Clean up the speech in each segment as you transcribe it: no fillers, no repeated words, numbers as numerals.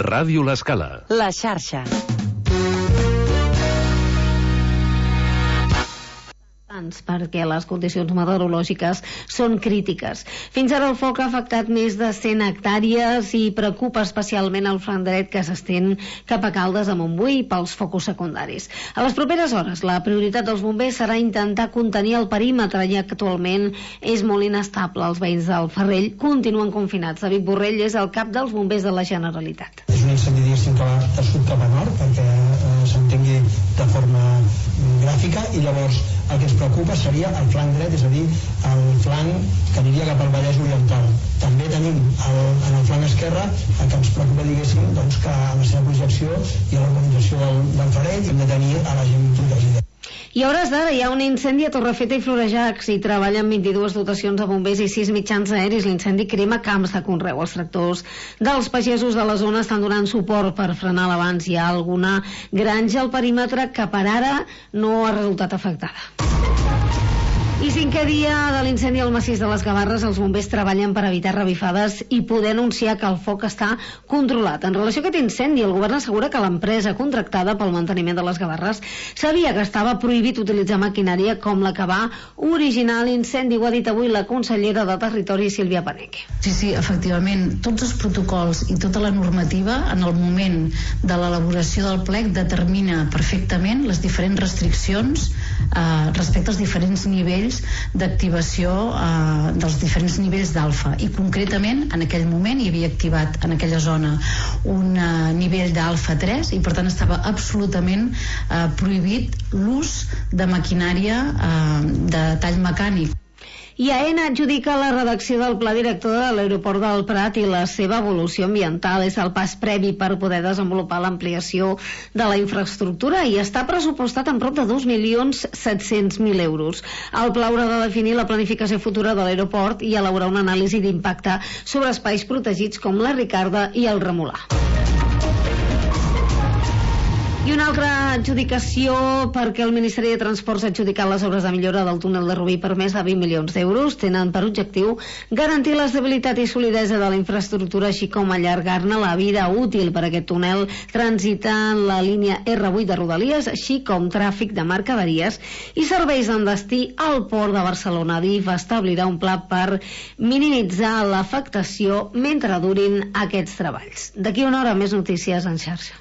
Ràdio L'Escala. La xarxa. Perquè les condicions meteorològiques són crítiques. Fins ara el foc ha afectat més de 100 hectàrees i preocupa especialment el flanc dret que s'estén cap a Caldes a Montbui pels focus secundaris. A les properes hores, la prioritat dels bombers serà intentar contenir el perímetre, ja que actualment és molt inestable. Els veïns del Ferrell continuen confinats. David Borrell és el cap dels bombers de la Generalitat. És un incendi, diguéssim, que va de sud cap a nord, perquè s'entengui de forma gràfica, i llavors el que ens preocupa seria el flanc dret, és a dir, el flanc que aniria cap al Vallès Oriental. També tenim en el flanc esquerre el que ens preocupa, diguéssim, doncs, que en la seva projecció i a l'organització del Ferrell hem de tenir a la gent protegida. I a hores d'ara hi ha un incendi a Torrefeta i Florejacs i treballen 22 dotacions de bombers i 6 mitjans aeris. L'incendi crema camps de conreu. Els tractors dels pagesos de la zona estan donant suport per frenar l'avanç. Hi ha alguna granja al perímetre que per ara no ha resultat afectada. I 5è dia de l'incendi al massís de les Gavarres, els bombers treballen per evitar revifades i poder anunciar que el foc està controlat. En relació a aquest incendi, el govern assegura que l'empresa contractada pel manteniment de les Gavarres sabia que estava prohibit utilitzar maquinària com la que va originar l'incendi. Ho ha dit avui la consellera de Territori, Sílvia Paneque. Sí, efectivament, tots els protocols i tota la normativa en el moment de l'elaboració del plec determina perfectament les diferents restriccions respecte als diferents nivells d'activació dels diferents nivells d'alfa, i concretament en aquell moment hi havia activat en aquella zona un nivell d'alfa 3 i per tant estava absolutament prohibit l'ús de maquinària de tall mecànic. I AENA adjudica la redacció del pla director de l'aeroport del Prat i la seva evolució ambiental. És el pas previ per poder desenvolupar l'ampliació de la infraestructura i està pressupostat en prop de 2.700.000 euros. El pla haurà de definir la planificació futura de l'aeroport i elaborar una anàlisi d'impacte sobre espais protegits com la Ricarda i el Remolà. I una altra adjudicació, perquè el Ministeri de Transports ha adjudicat les obres de millora del túnel de Rubí per més de 20 milions d'euros. Tenen per objectiu garantir l'estabilitat i solidesa de la infraestructura, així com allargar-ne la vida útil. Per aquest túnel transiten la línia R8 de Rodalies, així com tràfic de mercaderies i serveis en destí al port de Barcelona. DIF establirà un pla per minimitzar l'afectació mentre durin aquests treballs. D'aquí una hora més notícies en xarxa.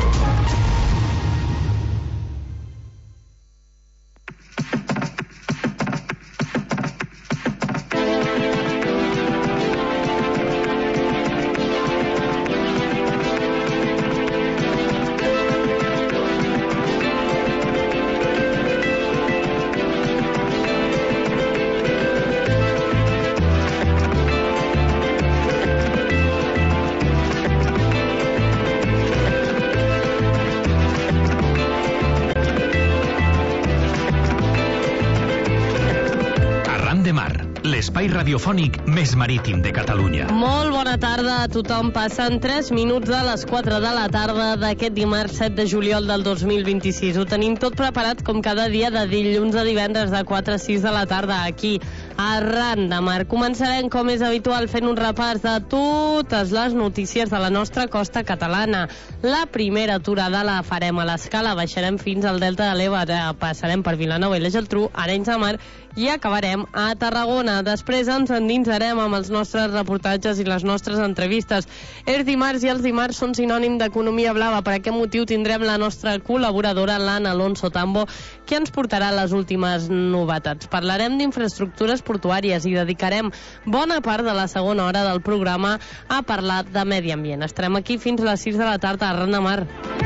L'espai radiofònic més marítim de Catalunya. Molt bona tarda a tothom. Passen 3 minuts de les 4 de la tarda d'aquest dimarts 7 de juliol del 2026. Ho tenim tot preparat com cada dia de dilluns a divendres de 4 a 6 de la tarda aquí a Ran de Mar. Començarem, com és habitual, fent un repàs de totes les notícies de la nostra costa catalana. La primera aturada la farem a l'Escala, baixarem fins al Delta de l'Ebre, passarem per Vilanova i la Geltrú, Arenys de Mar i acabarem a Tarragona. Després ens endinsarem amb els nostres reportatges i les nostres entrevistes. És dimarts i els dimarts són sinònim d'economia blava. Per aquest motiu tindrem la nostra col·laboradora, l'Anna Alonso Tambo, que ens portarà les últimes novetats. Parlarem d'infraestructures portuàries i dedicarem bona part de la segona hora del programa a parlar de medi ambient. Estarem aquí fins a les 6 de la tarda a Ran de Mar.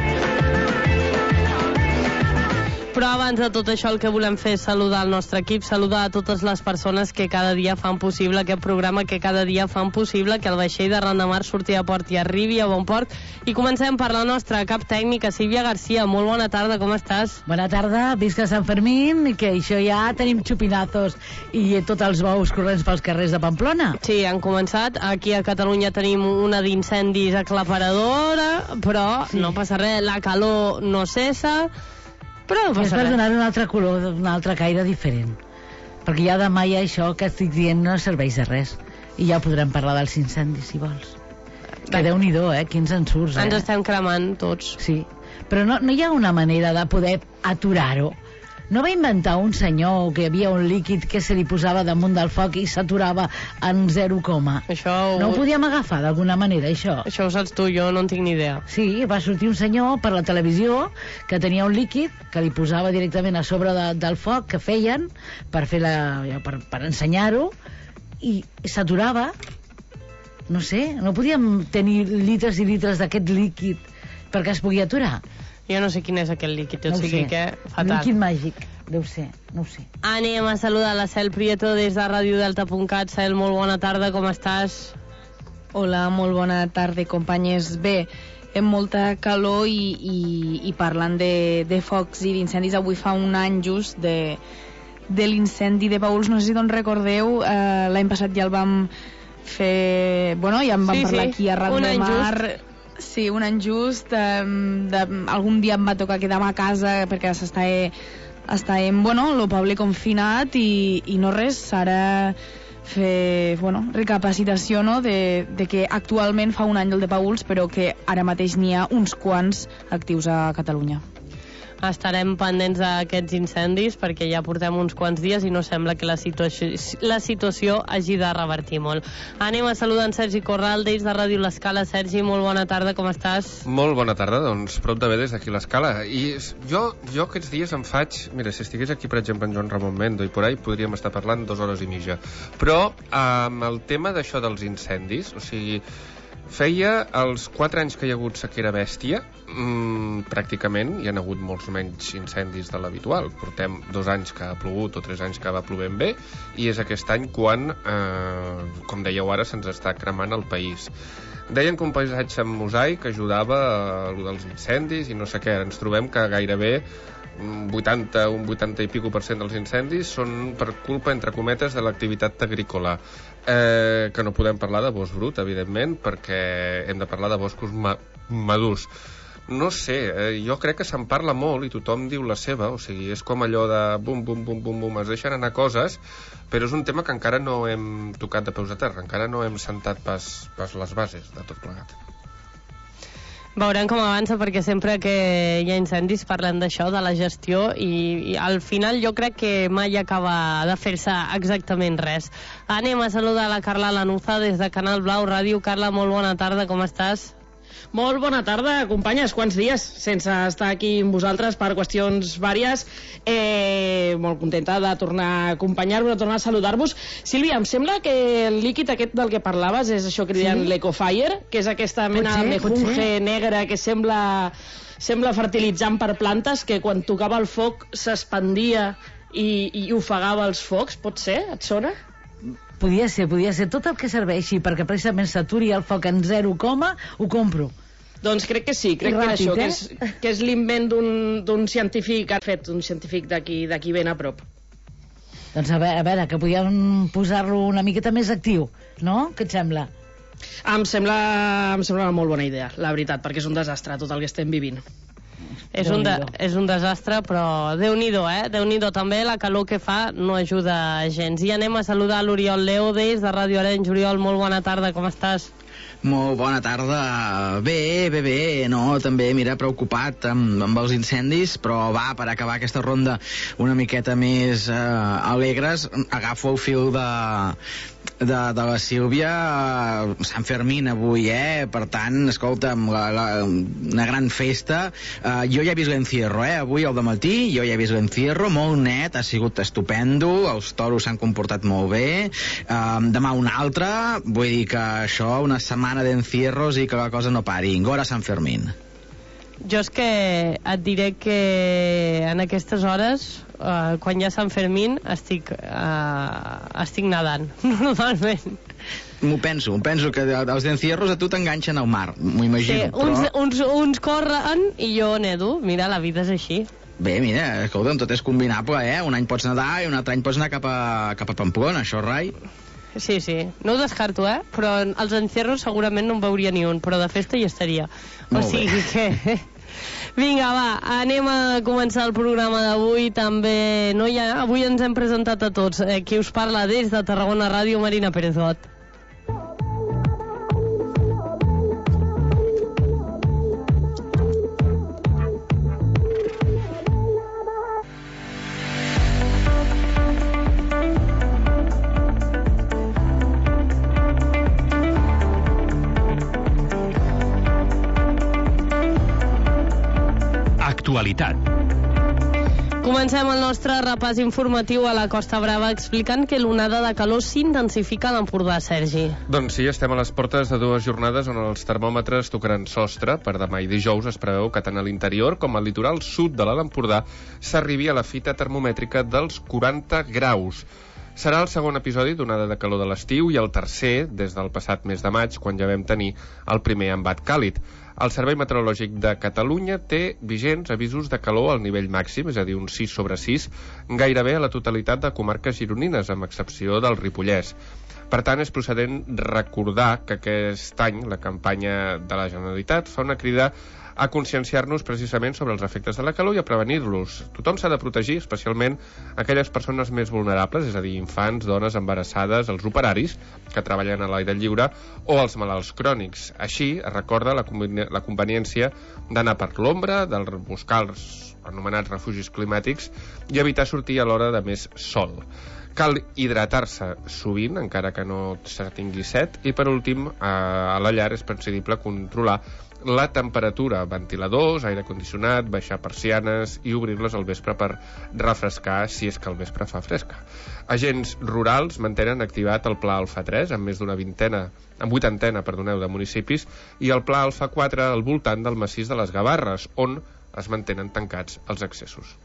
Però abans de tot això el que volem fer és saludar el nostre equip, saludar a totes les persones que cada dia fan possible aquest programa, que cada dia fan possible que el vaixell de Ran de Mar surti a port i arribi a bon port. I comencem per la nostra cap tècnica, Sílvia Garcia. Molt bona tarda, com estàs? Bona tarda, visca Sant Fermín, que això ja tenim xupinazos i tots els bous corrents pels carrers de Pamplona. Sí, han començat. Aquí a Catalunya tenim una d'incendis aclaparadora, però sí, no passa res, la calor no cessa. Però no passa res. És per donar un altre color, un altre caire diferent. Perquè ja demà ja això que estic dient no serveix de res. I ja podrem parlar dels incendis, si vols. Que Déu-n'hi-do, quins ensurts, Ens estem cremant tots. Sí, però no hi ha una manera de poder aturar-ho. No va inventar un senyor que hi havia un líquid que se li posava damunt del foc i s'aturava en 0, no ho podíem agafar d'alguna manera, això? Això ho saps tu, jo no en tinc ni idea. Sí, va sortir un senyor per la televisió que tenia un líquid que li posava directament a sobre del foc que feien per ensenyar-ho i s'aturava. No sé, no podíem tenir litres i litres d'aquest líquid perquè es pugui aturar. Jo no sé quin és aquest líquid, o sigui que fatal. Líquid màgic, deu ser, no ho sé. Anem a saludar la Cel Prieto des de radiodelta.cat. Cel, molt bona tarda, com estàs? Hola, molt bona tarda, companyes. Bé, amb molta calor i parlant de focs i d'incendis, avui fa un any just de l'incendi de Paüls. No sé si recordeu, l'any passat ja el vam fer... Bueno, ja en vam parlar aquí a Ràdio de Mar. Sí, un any just. Algun dia em va tocar quedar-me a casa perquè estàvem, el poble confinat i no res, ara fer, recapacitació, no?, de que actualment fa un any el de Paüls, però que ara mateix n'hi ha uns quants actius a Catalunya. Estarem pendents d'aquests incendis perquè ja portem uns quants dies i no sembla que la situació hagi de revertir molt. Anem a saludar en Sergi Corral des de Ràdio L'Escala. Sergi, molt bona tarda, com estàs? Molt bona tarda, doncs prou de bé des d'aquí l'Escala. I jo aquests dies em faig... Mira, si estigués aquí, per exemple, en Joan Ramon Mendo i por ahí, podríem estar parlant 2 hores i mitja. Però amb el tema d'això dels incendis, o sigui... Feia els 4 anys que hi ha hagut sequera bèstia, pràcticament hi ha hagut molts menys incendis de l'habitual. Portem 2 anys que ha plogut o 3 anys que va plovent bé i és aquest any quan, com dèieu ara, se'ns està cremant el país. Deien que un paisatge amb mosaic ajudava a allò dels incendis i no sé què. Ens trobem que gairebé un 80 i pico % dels incendis són per culpa, entre cometes, de l'activitat agrícola, que no podem parlar de bosc brut, evidentment, perquè hem de parlar de boscos madurs. No sé, jo crec que se'n parla molt i tothom diu la seva, o sigui, és com allò de bum, bum, bum, bum, bum, es deixen anar coses, però és un tema que encara no hem tocat de peus a terra, encara no hem sentat pas les bases de tot plegat. Veurem com avança, perquè sempre que hi ha incendis parlem d'això, de la gestió, i al final jo crec que mai acaba de fer-se exactament res. Anem a saludar la Carla Lanuza des de Canal Blau Ràdio. Carla, molt bona tarda, com estàs? Molt bona tarda, companyes. Quants dies sense estar aquí amb vosaltres per qüestions vàries. Molt contenta de tornar a acompanyar-vos, de tornar a saludar-vos. Sílvia, em sembla que el líquid aquest del que parlaves és això que diuen l'Ecofire, que és aquesta mena de mejunje negre que sembla fertilitzant per plantes, que quan tocava el foc s'expandia i ofegava els focs. Pot ser? Et sona? Podia ser. Tot el que serveixi perquè precisament s'aturi el foc en 0, ho compro. Doncs crec que sí, crec que això, que és l'invent d'un científic, ha fet un científic d'aquí ben a prop. Doncs a veure, que podíem posar-lo una miqueta més actiu, no? Què et sembla? Em sembla una molt bona idea, la veritat, perquè és un desastre tot el que estem vivint. És un desastre, però Déu-n'hi-do, Déu-n'hi-do. També la calor que fa no ajuda gens. I anem a saludar l'Oriol Leo des de Ràdio Arenys. Oriol, molt bona tarda, com estàs? Molt bona tarda. Bé, no, també, mira, preocupat amb els incendis, però va, per acabar aquesta ronda una miqueta més alegres, agafo el fil de la Sílvia. Sant Fermín avui, per tant, escolta'm, una gran festa. Jo ja he vist l'encierro, avui al dematí jo ja he vist l'encierro, molt net, ha sigut estupendo, els toros s'han comportat molt bé, demà un altre, vull dir que això, una setmana d'encierros i que la cosa no pari. Gora Sant Fermín. Jo és que et diré que en aquestes hores, quan hi ha Sant Fermín, estic nedant, normalment. M'ho penso que els d'encierros a tu t'enganxen al mar, m'ho imagino. Sí, uns corren i jo nedo. Mira, la vida és així. Bé, mira, escolta'm, tot és combinable, Un any pots nedar i un altre any pots anar cap a Pamplona, això, rai? Sí, no ho descarto, però els encierros segurament no en veuria ni un, però de festa hi estaria. O sigui que... Vinga, va, anem a començar el programa d'avui. També avui ens hem presentat a tots. Qui us parla des de Tarragona Ràdio, Marina Pérez Got. l'actualitat. Comencem el nostre repàs informatiu a la Costa Brava explicant que l'onada de calor s'intensifica a l'Empordà, Sergi. Doncs sí, estem a les portes de 2 jornades on els termòmetres tocaran sostre. Per demà i dijous es preveu que tant a l'interior com al litoral sud de l'Empordà s'arribi a la fita termomètrica dels 40 graus. Serà el segon episodi d'onada de calor de l'estiu i el tercer des del passat mes de maig, quan ja vam tenir el primer embat càlid. El Servei Meteorològic de Catalunya té vigents avisos de calor al nivell màxim, és a dir, un 6/6, gairebé a la totalitat de comarques gironines, amb excepció del Ripollès. Per tant, és procedent recordar que aquest any la campanya de la Generalitat fa una crida a conscienciar-nos precisament sobre els efectes de la calor i a prevenir-los. Tothom s'ha de protegir, especialment aquelles persones més vulnerables, és a dir, infants, dones embarassades, els operaris que treballen a l'aire lliure o els malalts crònics. Així es recorda la conveniència d'anar per l'ombra, de buscar els anomenats refugis climàtics i evitar sortir a l'hora de més sol. Cal hidratar-se sovint, encara que no se tingui set, i per últim, a la llar és preferible controlar la temperatura, ventiladors, aire condicionat, baixar persianes i obrir-les al vespre per refrescar si és que al vespre fa fresca. Agents rurals mantenen activat el Pla Alfa 3 amb més d'una vuitantena de municipis i el Pla Alfa 4 al voltant del massís de les Gavarres, on es mantenen tancats els accessos.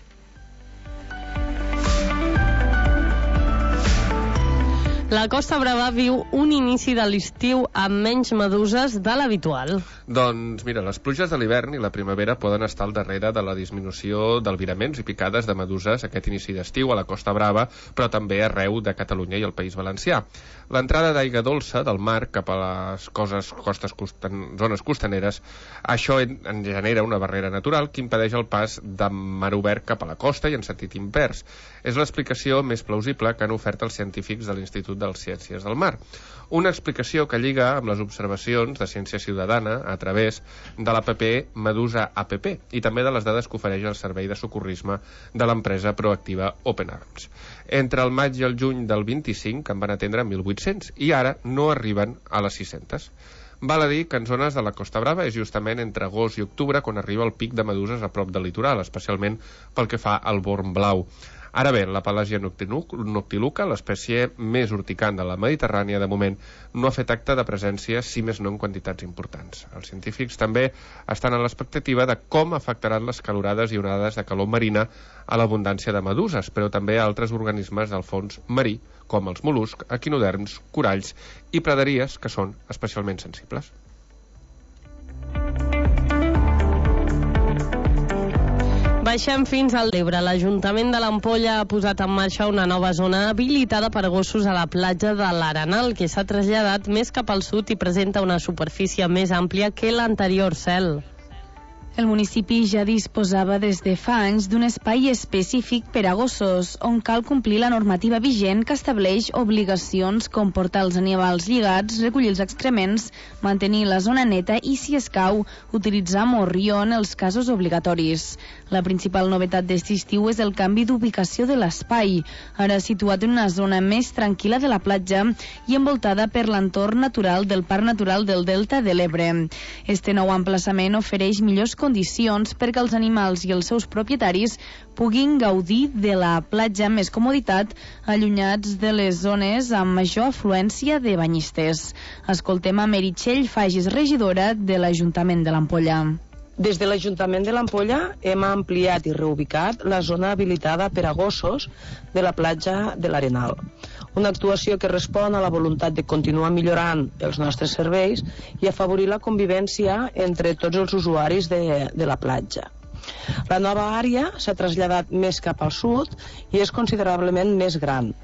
La Costa Brava viu un inici de l'estiu amb menys meduses de l'habitual. Doncs mira, les pluges de l'hivern i la primavera poden estar al darrere de la disminució d'albiraments i picades de meduses aquest inici d'estiu a la Costa Brava, però també arreu de Catalunya i el País Valencià. L'entrada d'aigua dolça del mar cap a les zones costaneres, això en genera una barrera natural que impedeix el pas de mar obert cap a la costa i en sentit invers. És l'explicació més plausible que han ofert els científics de l'Institut de Ciències del Mar. Una explicació que lliga amb les observacions de Ciència Ciutadana a través de l'APP Medusa APP i també de les dades que ofereix el servei de socorrisme de l'empresa proactiva Open Arms. Entre el maig i el juny del 25 en van atendre 1.800 i ara no arriben a les 600. Val a dir que en zones de la Costa Brava és justament entre agost i octubre quan arriba el pic de meduses a prop del litoral, especialment pel que fa al born blau. Ara bé, la Pelagia noctiluca, l'espècie més urticant de la Mediterrània, de moment no ha fet acte de presència, si més no en quantitats importants. Els científics també estan a l'expectativa de com afectaran les calorades i onades de calor marina a l'abundància de meduses, però també a altres organismes del fons marí, com els mol·luscs, equinoderms, coralls i praderies, que són especialment sensibles. Baixem fins al Ebre. L'Ajuntament de l'Ampolla ha posat en marxa una nova zona habilitada per gossos a la platja de l'Arenal, que s'ha traslladat més cap al sud i presenta una superfície més àmplia que l'anterior cel. El municipi ja disposava des de fa anys d'un espai específic per a gossos, on cal complir la normativa vigent que estableix obligacions com portar els animals lligats, recollir els excrements, mantenir la zona neta i, si escau, utilitzar morrió en els casos obligatoris. La principal novetat d'aquest estiu és el canvi d'ubicació de l'espai, ara situat en una zona més tranquil·la de la platja i envoltada per l'entorn natural del Parc Natural del Delta de l'Ebre. Este nou emplaçament ofereix millors condicions perquè els animals i els seus propietaris puguin gaudir de la platja amb més comoditat, allunyats de les zones amb major afluència de banyistes. Escoltem a Meritxell Fagis, regidora de l'Ajuntament de l'Ampolla. Des de l'Ajuntament de l'Ampolla hem ampliat i reubicat la zona habilitada per a gossos de la platja de l'Arenal. Una actuació que respon a la voluntat de continuar millorant els nostres serveis i afavorir la convivència entre tots els usuaris de la platja. La nova àrea s'ha traslladat més cap al sud i és considerablement més gran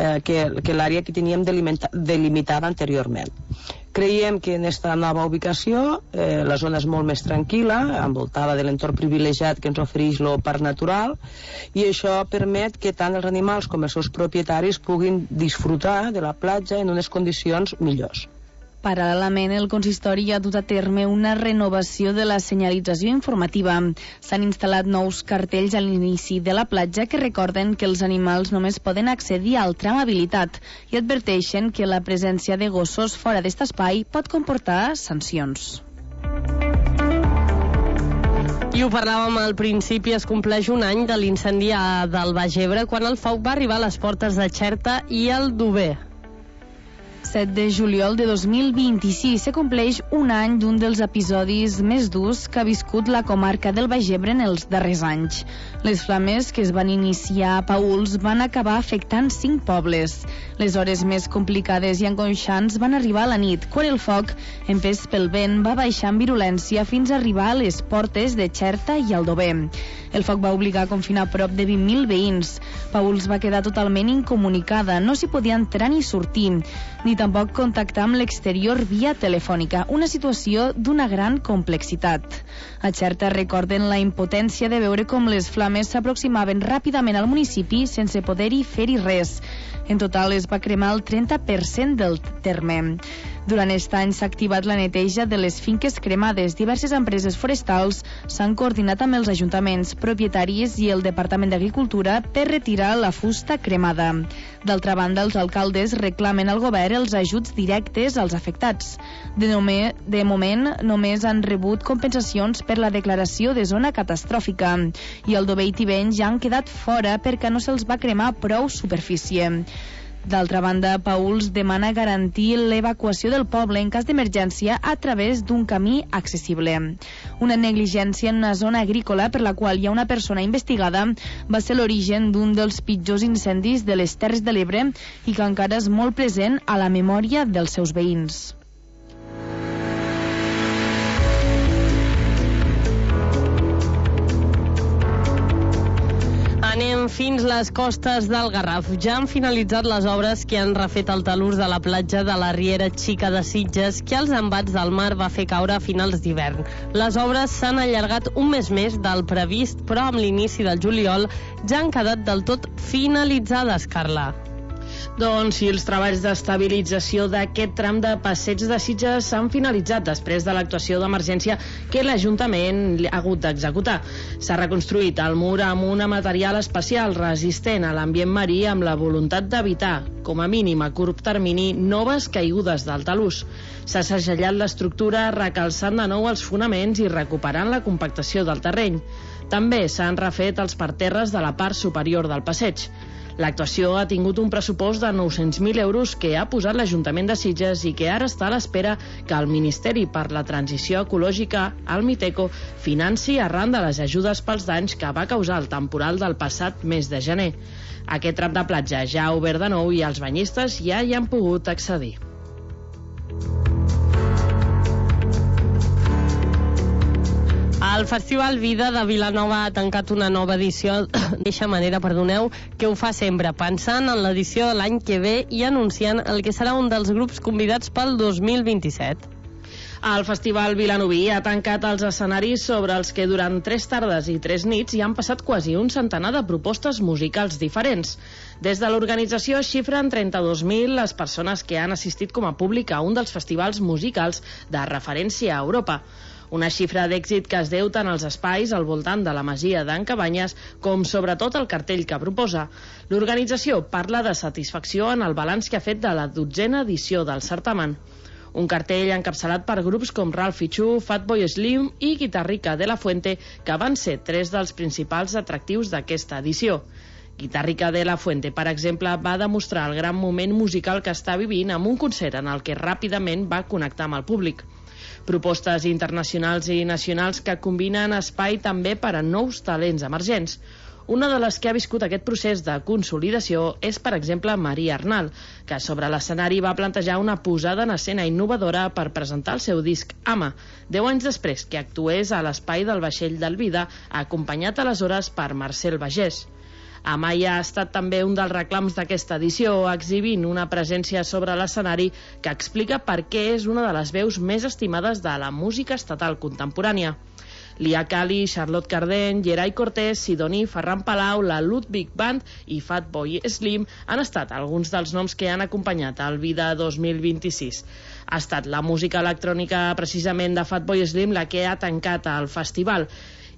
que l'àrea que teníem delimitada anteriorment. Creiem que en aquesta nova ubicació la zona és molt més tranquil·la, envoltada de l'entorn privilegiat que ens ofereix el parc natural, i això permet que tant els animals com els seus propietaris puguin disfrutar de la platja en unes condicions millors. Paral·lelament, el consistori ha dut a terme una renovació de la senyalització informativa. S'han instal·lat nous cartells a l'inici de la platja que recorden que els animals només poden accedir al tram habilitat i adverteixen que la presència de gossos fora d'aquest espai pot comportar sancions. I ho parlàvem al principi, es compleix un any de l'incendi del Baix Ebre, quan el foc va arribar a les portes de Xerta i Aldover. 7 de juliol de 2026 se compleix un any d'un dels episodis més durs que ha viscut la comarca del Baix Ebre en els darrers anys. Les flames que es van iniciar a Paüls van acabar afectant 5 pobles. Les hores més complicades i angoixants van arribar a la nit, quan el foc, empès pel vent, va baixar amb virulència fins a arribar a les portes de Xerta i Aldover. El foc va obligar a confinar prop de 20.000 veïns. Paüls va quedar totalment incomunicada, no s'hi podia entrar ni sortir, ni tampoc contactar amb l'exterior via telefònica, una situació d'una gran complexitat. A Xerta recorden la impotència de veure com les flames s'aproximaven ràpidament al municipi sense poder-hi fer-hi res. En total es va cremar el 30% del terme. Durant aquest any s'ha activat la neteja de les finques cremades. Diverses empreses forestals s'han coordinat amb els ajuntaments, propietaris i el Departament d'Agricultura per retirar la fusta cremada. D'altra banda, els alcaldes reclamen al govern els ajuts directes als afectats. De moment, només han rebut compensacions per la declaració de zona catastròfica i Aldover i Tivenys ja han quedat fora perquè no se'ls va cremar prou superfície. D'altra banda, Paüls demana garantir l'evacuació del poble en cas d'emergència a través d'un camí accessible. Una negligència en una zona agrícola per la qual hi ha una persona investigada va ser l'origen d'un dels pitjors incendis de les Terres de l'Ebre i que encara és molt present a la memòria dels seus veïns. Anem fins les costes del Garraf. Ja han finalitzat les obres que han refet el talús de la platja de la Riera Xica de Sitges, que als embats del mar va fer caure a finals d'hivern. Les obres s'han allargat un mes més del previst, però amb l'inici del juliol ja han quedat del tot finalitzades, Carla. Doncs si els treballs d'estabilització d'aquest tram de Passeig de Sitges s'han finalitzat després de l'actuació d'emergència que l'Ajuntament ha hagut d'executar. S'ha reconstruït el mur amb un material especial resistent a l'ambient marí amb la voluntat d'evitar, com a mínim a curt termini, noves caigudes del talús. S'ha segellat l'estructura recalçant de nou els fonaments i recuperant la compactació del terreny. També s'han refet els parterres de la part superior del passeig. L'actuació ha tingut un pressupost de 900.000 euros que ha posat l'Ajuntament de Sitges i que ara està a l'espera que el Ministeri per la Transició Ecològica, el Miteco, financi arran de les ajudes pels danys que va causar el temporal del passat mes de gener. Aquest tram de platja ja ha obert de nou i els banyistes ja hi han pogut accedir. El Festival Vida de Vilanova ha tancat una nova edició d'eixa manera, que ho fa sempre, pensant en l'edició de l'any que ve i anunciant el que serà un dels grups convidats pel 2027. El Festival Vilanoví ha tancat els escenaris sobre els que durant 3 tardes i 3 nits hi han passat quasi un centenar de propostes musicals diferents. Des de l'organització xifren 32.000 les persones que han assistit com a públic a un dels festivals musicals de referència a Europa. Una xifra d'èxit que es deu tant als espais al voltant de la masia d'en Cabanyes com sobretot el cartell que proposa. L'organització parla de satisfacció en el balanç que ha fet de la 12a edició del certamen. Un cartell encapçalat per grups com Ralph Fichu, Fatboy Slim i Guitarrica de la Fuente, que van ser 3 dels principals atractius d'aquesta edició. Guitarrica de la Fuente, per exemple, va demostrar el gran moment musical que està vivint amb un concert en el que ràpidament va connectar amb el públic. Propostes internacionals i nacionals que combinen espai també per a nous talents emergents. Una de les que ha viscut aquest procés de consolidació és, per exemple, Maria Arnal, que sobre l'escenari va plantejar una posada en escena innovadora per presentar el seu disc Ama, 10 anys després que actués a l'espai del Vaixell del Vida, acompanyat aleshores per Marcel Bagés. Amaya ha estat també un dels reclams d'aquesta edició, exhibint una presència sobre l'escenari que explica per què és una de les veus més estimades de la música estatal contemporània. Lia Cali, Charlotte Cardin, Geray Cortés, Sidoní, Ferran Palau, la Ludwig Band i Fatboy Slim han estat alguns dels noms que han acompanyat el Vida 2026. Ha estat la música electrònica precisament de Fatboy Slim la que ha tancat el festival.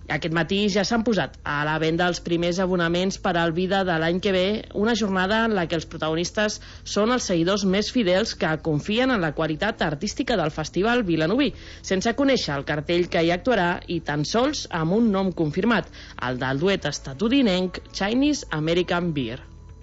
Aquest matí ja s'han posat a la venda els primers abonaments per al Vida de l'any que ve, una jornada en la que els protagonistes són els seguidors més fidels que confien en la qualitat artística del Festival Vilanoví, sense conèixer el cartell que hi actuarà i tan sols amb un nom confirmat, el del duet estatudinenc Chinese American Beer.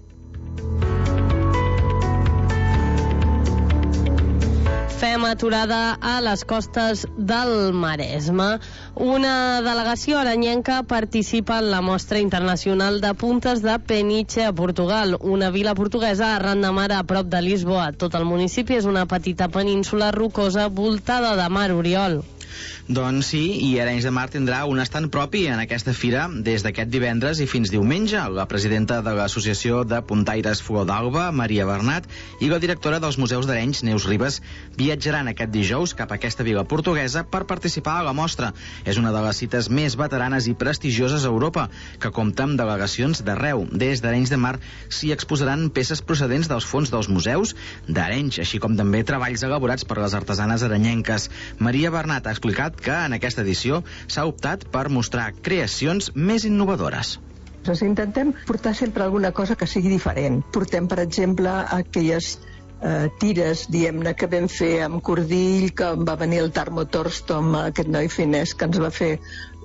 Fem aturada a les costes del Maresme. Una delegació aranyenca participa en la Mostra Internacional de Puntes de Peniche a Portugal, una vila portuguesa arran de mar a prop de Lisboa. Tot el municipi és una petita península rocosa voltada de mar, Oriol. Doncs sí, i Arenys de Mar tindrà un estand propi en aquesta fira des d'aquest divendres i fins diumenge. La presidenta de l'Associació de Puntaires Flor d'Alba, Maria Bernat, i la directora dels Museus d'Arenys, Neus Ribes, viatjaran aquest dijous cap a aquesta vila portuguesa per participar a la mostra. És una de les cites més veteranes i prestigioses a Europa, que compta amb delegacions d'arreu. Des d'Arenys de Mar s'hi exposaran peces procedents dels fons dels museus d'Arenys, així com també treballs elaborats per les artesanes aranyenques. Maria Bernat ha explicat que en aquesta edició s'ha optat per mostrar creacions més innovadores. Intentem portar sempre alguna cosa que sigui diferent. Portem, per exemple, aquelles tires, diguem-ne, que vam fer amb cordill, que va venir el Tarmo Torstom, aquest noi finès, que ens va fer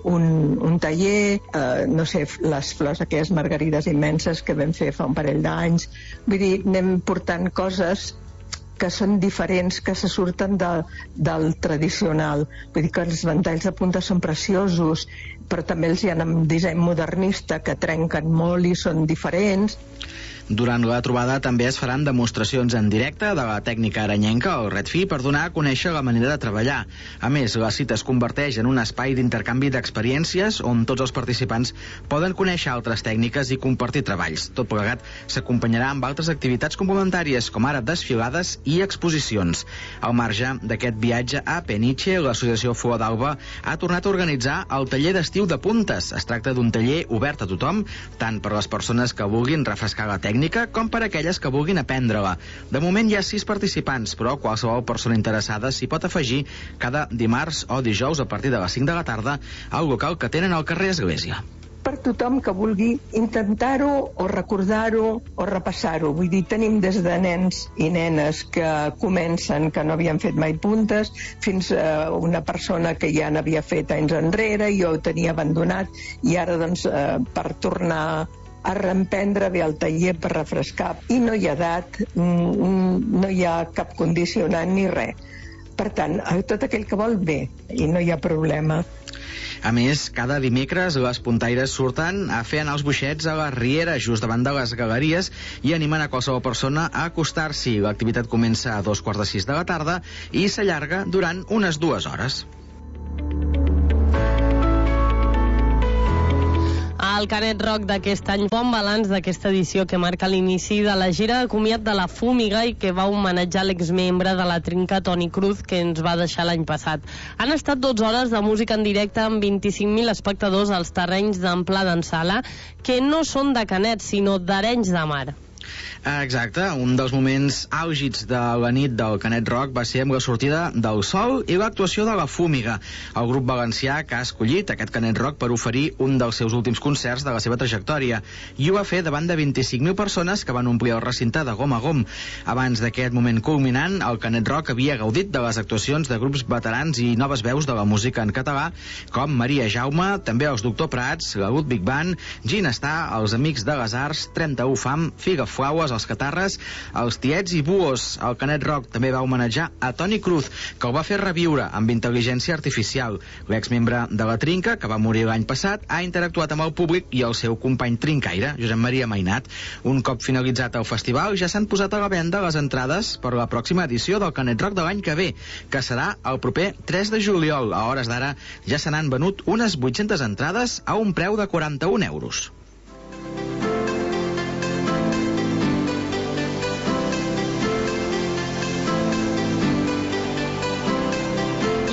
un taller, no sé, les flors, aquelles margarides immenses que vam fer fa un parell d'anys. Vull dir, anem portant coses que són diferents, que se surten del tradicional. Vull dir que els ventalls de punta són preciosos, però també els hi ha amb disseny modernista, que trenquen molt i són diferents. Durant la trobada també es faran demostracions en directe de la tècnica aranyenca, el Redfi, per donar a conèixer la manera de treballar. A més, la cita es converteix en un espai d'intercanvi d'experiències on tots els participants poden conèixer altres tècniques i compartir treballs. Tot plegat s'acompanyarà amb altres activitats complementàries, com ara desfilades i exposicions. Al marge d'aquest viatge a Peniche, l'associació Flor d'Alba ha tornat a organitzar el taller d'estiu de puntes. Es tracta d'un taller obert a tothom, tant per les persones que vulguin refrescar la tècnica com per aquelles que vulguin aprendre-la. De moment hi ha 6 participants, però qualsevol persona interessada s'hi pot afegir cada dimarts o dijous a partir de les 5 de la tarda al local que tenen al carrer Església. Per tothom que vulgui intentar-ho o recordar-ho o repassar-ho. Vull dir, tenim des de nens i nenes que comencen, que no havien fet mai puntes, fins a una persona que ja n'havia fet anys enrere i jo ho tenia abandonat i ara doncs per tornar a reemprendre bé el taller per refrescar. I no hi ha edat, no hi ha cap condicionant ni res. Per tant, tot aquell que vol bé i no hi ha problema. A més, cada dimecres les puntaires surten a fer anar els boixets a la Riera, just davant de les galeries, i animen a qualsevol persona a acostar-s'hi. L'activitat comença a 5:45 de la tarda i s'allarga durant unes 2 hores. El Canet Rock d'aquest any, bon balanç d'aquesta edició que marca l'inici de la gira de comiat de la Fúmiga i que va homenatjar l'exmembre de la Trinca, Toni Cruz, que ens va deixar l'any passat. Han estat 12 hores de música en directe amb 25.000 espectadors als terrenys d'Amplada en Sala, que no són de Canet, sinó d'Arenys de Mar. Exacte, un dels moments àlgids de la nit del Canet Rock va ser amb la sortida del sol i l'actuació de la Fúmiga, el grup valencià que ha escollit aquest Canet Rock per oferir un dels seus últims concerts de la seva trajectòria, i ho va fer davant de 25.000 persones que van omplir el recinte de gom a gom. Abans d'aquest moment culminant, el Canet Rock havia gaudit de les actuacions de grups veterans i noves veus de la música en català, com Maria Jaume, també els Doctor Prats, la Ludwig Band, Ginestar, els Amics de les Arts, 31 Fam, Figaflaues, els Catarres, els Tiets i Buos. El Canet Rock també va homenatjar a Toni Cruz, que el va fer reviure amb intel·ligència artificial. L'exmembre de la Trinca, que va morir l'any passat, ha interactuat amb el públic i el seu company trincaire, Josep Maria Mainat. Un cop finalitzat el festival, ja s'han posat a la venda les entrades per la pròxima edició del Canet Rock de l'any que ve, que serà el proper 3 de juliol. A hores d'ara ja se n'han venut unes 800 entrades a un preu de 41 euros.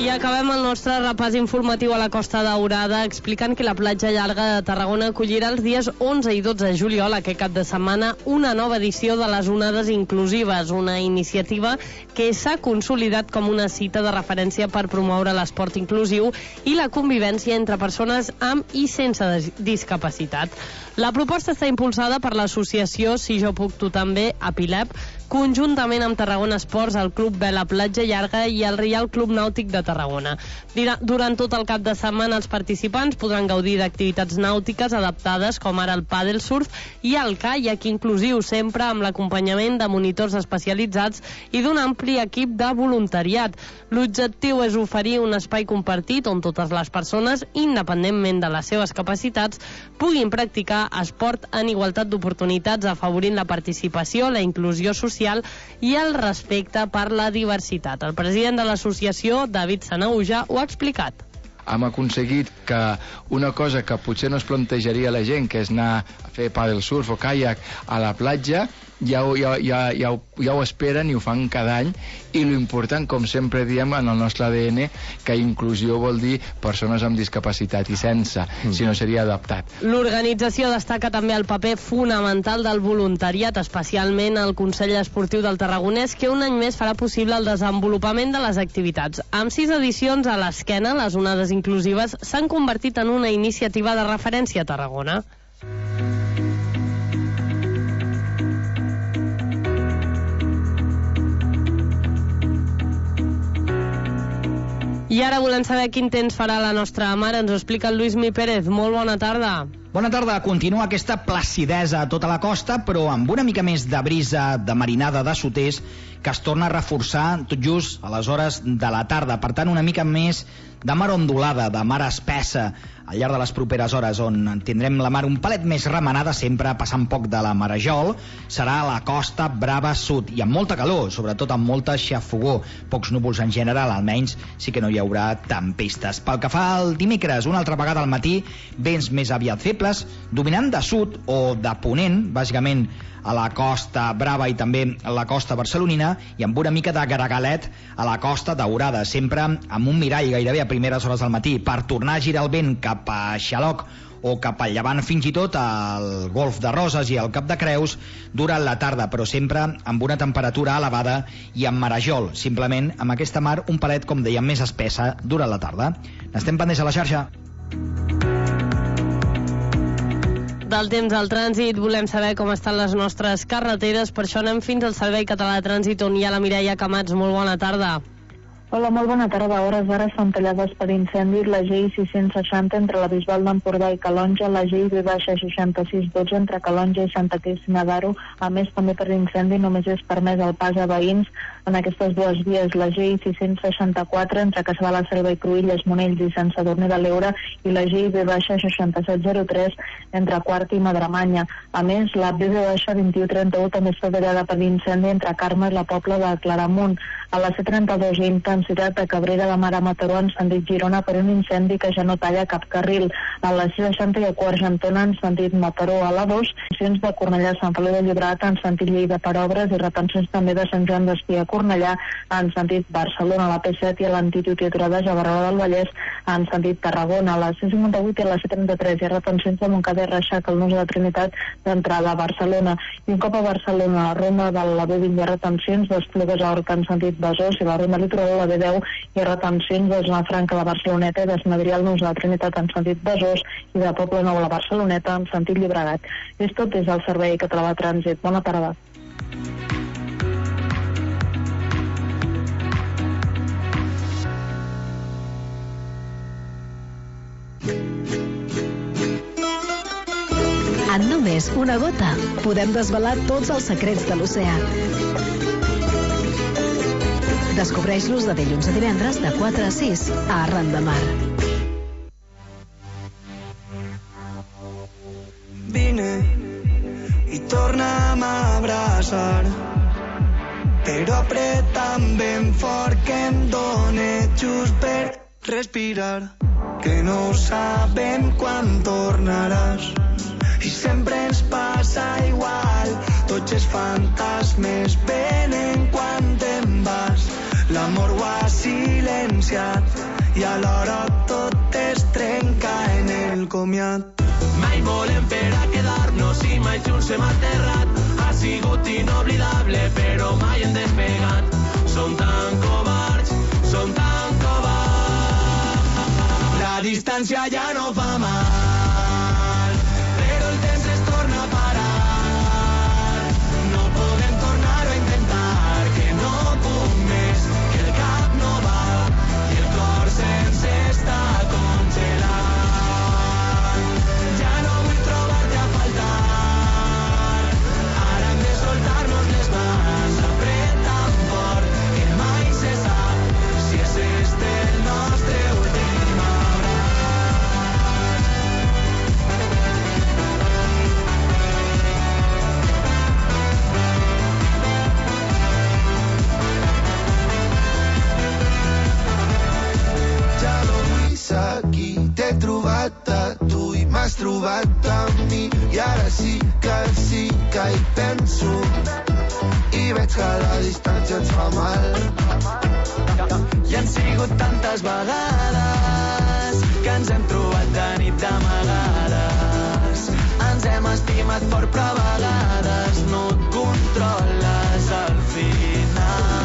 I acabem el nostre repàs informatiu a la Costa Daurada explicant que la platja llarga de Tarragona acollirà els dies 11 i 12 de juliol, aquest cap de setmana, una nova edició de les onades inclusives, una iniciativa que s'ha consolidat com una cita de referència per promoure l'esport inclusiu i la convivència entre persones amb i sense discapacitat. La proposta està impulsada per l'associació Si jo puc tu també, APILEP, conjuntament amb Tarragona Esports, el Club Vela Platja Llarga i el Reial Club Nàutic de Tarragona. Durant tot el cap de setmana els participants podran gaudir d'activitats nàutiques adaptades com ara el pàdel surf i el caiac inclusiu, sempre amb l'acompanyament de monitors especialitzats i d'un ampli equip de voluntariat. L'objectiu és oferir un espai compartit on totes les persones, independentment de les seves capacitats, puguin practicar esport en igualtat d'oportunitats, afavorint la participació, la inclusió social i el respecte per la diversitat. El president de l'associació, David Sanauja, ho ha explicat. Hem aconseguit que una cosa que potser no es plantejaria la gent, que és anar a fer paddle surf o caiac a la platja, ja ho esperen i ho fan cada any, i l'important, com sempre diem en el nostre ADN, que inclusió vol dir persones amb discapacitat i sense, si no seria adaptat. L'organització destaca també el paper fonamental del voluntariat, especialment el Consell Esportiu del Tarragonès, que un any més farà possible el desenvolupament de les activitats. Amb 6 edicions a l'esquena, les onades inclusives s'han convertit en una iniciativa de referència a Tarragona. I ara volem saber quin temps farà la nostra mare. Ens ho explica el Lluís Mi Pérez. Molt bona tarda. Bona tarda. Continua aquesta placidesa a tota la costa, però amb una mica més de brisa de marinada de sud-est que es torna a reforçar tot just a les hores de la tarda. Per tant, una mica més de mar ondulada, de mar espessa, al llarg de les properes hores, on tindrem la mar un palet més remenada, sempre passant poc de la marejol, serà a la Costa Brava Sud, i amb molta calor, sobretot amb molta xafogor. Pocs núvols en general, almenys sí que no hi haurà tempestes. Pel que fa al dimecres, una altra vegada al matí, vents més aviat febles, dominant de sud o de ponent, bàsicament a la Costa Brava i també a la costa barcelonina, i amb una mica de gregalet a la Costa Daurada, sempre amb un mirall gairebé a primeres hores del matí, per tornar a girar el vent cap a Xaloc o cap al llevant, fins i tot al Golf de Roses i al Cap de Creus durant la tarda, però sempre amb una temperatura elevada i amb marejol, simplement amb aquesta mar un palet, com dèiem, més espessa durant la tarda. N'estem pendents a la xarxa. Del temps al trànsit, volem saber com estan les nostres carreteres, per això anem fins al Servei Català de Trànsit, on hi ha la Mireia Camats. Molt bona tarda. Hola, molt bona tarda. A hores d'ara estan tallades per incendis la GI 660 entre la Bisbal d'Empordà i Calonja, la GI V-6612 entre Calonja i Santa Cristina d'Aro. A més, també per l'incendi només és permès el pas a veïns en aquestes dues vies, la GI 664 entre Caçà de la Selva i Cruïlles, Monells i Sant Sadurní de l'Eure, i la GI V-6703 entre Quart i Madremanya. A més, la V-2131 també està tallada per l'incendi entre Carme i la Pobla de Claramunt. A la C32 hi intensitat a Cabrera de Mar a Mataró en sentit Girona per un incendi que ja no talla cap carril. A la C60 i a Argentona en sentit Mataró. A la 2, retencions de Cornellà a Sant Feliu de Llobregat en sentit Lleida per obres, i retencions també de Sant Joan d'Espí a Cornellà en sentit Barcelona. A la P7 i a l'Antídot i Aturades a Barberà del Vallès en sentit Tarragona. A la C58 i a la C33 hi ha retencions de Montcada i Reixac al nus de la Trinitat d'entrada a Barcelona. I un cop a Barcelona, a la ronda de la B20 hi ha retencions d'Esplugues a Horta en sentit Besòs, i la ronda litoral de la B10 hi ha retencions de Zona Franca de Barceloneta i de Sant Adrià al nus de la Trinitat en sentit Besòs i de Poble Nou a la Barceloneta en sentit Llobregat. És tot des del Servei Català de Trànsit. Bona tarda. En només una gota podem desvelar tots els secrets de l'oceà. Descobreix-los de dilluns a divendres de 4 a 6 a Arran de Mar. Vine i torna'm a abraçar, però apretant ben fort que em dóna just per respirar, que no sabem quan tornaràs i sempre ens passa igual. Tots els fantasmes venen quan te'n vas, l'amor ho ha silenciat. mai volem per a quedar-nos i mai junts hem aterrat. Ha sigut inoblidable, però mai hem despegat. Som tan covards, som tan covards. La distància ja no fa mal, però el temps es torna a parar. No podem tornar-ho a intentar, que no puc més, que el cap no va i el cor se'ns està congelant. Ja no vull trobar-te a faltar, ara hem de soltar-nos les mans, apretant fort, que mai se sap si és este el nostre últim abraç. Ja no vull seguir, t'he trobat a tu i m'has trobat a mi, i ara sí que hi penso i veig que la distància ens fa mal. I han sigut tantes vegades que ens hem trobat de nit d'amagades. Ens hem estimat fort, però a vegades no et controles al final.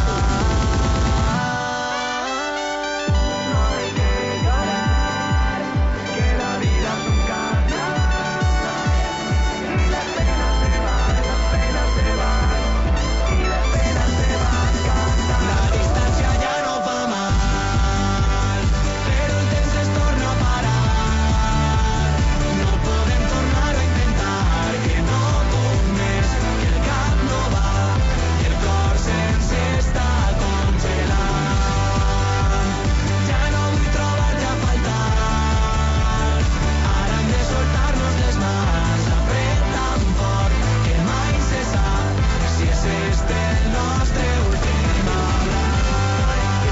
No hay que llorar, que la vida es un carnaval. Y las penas se van, las penas se van. Y las penas se van cantando. La distancia ya no va mal, però el temps es torna a parar. No podem tornar-ho a intentar, que no puc més, que el cap no va i el cor se'ns està congelant. Ja no vull trobar-te a faltar, ara hem de soltar-nos les mans, apretant fort, que mai se sap si és este el nostre últim abraç.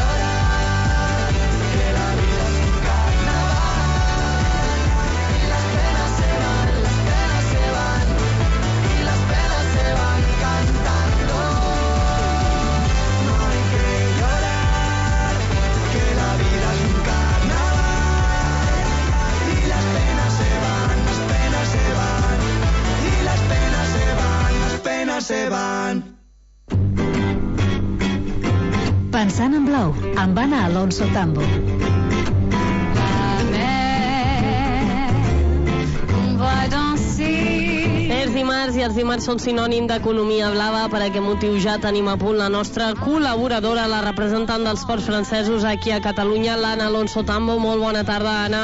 Que la vida és un carnaval i les penes se van, les penes se van y las penas se van cantando. No hay que llorar, que la vida es un carnaval y las penas se van, las penas se van y las penas se van, las penas se van. Pensant en blau, amb Anna Alonso Tambo. És dimarts i els dimarts són sinònim d'economia blava. Per aquest motiu ja tenim a punt la nostra col·laboradora, la representant dels ports francesos aquí a Catalunya, l'Anna Alonso Tambo. Molt bona tarda, Anna.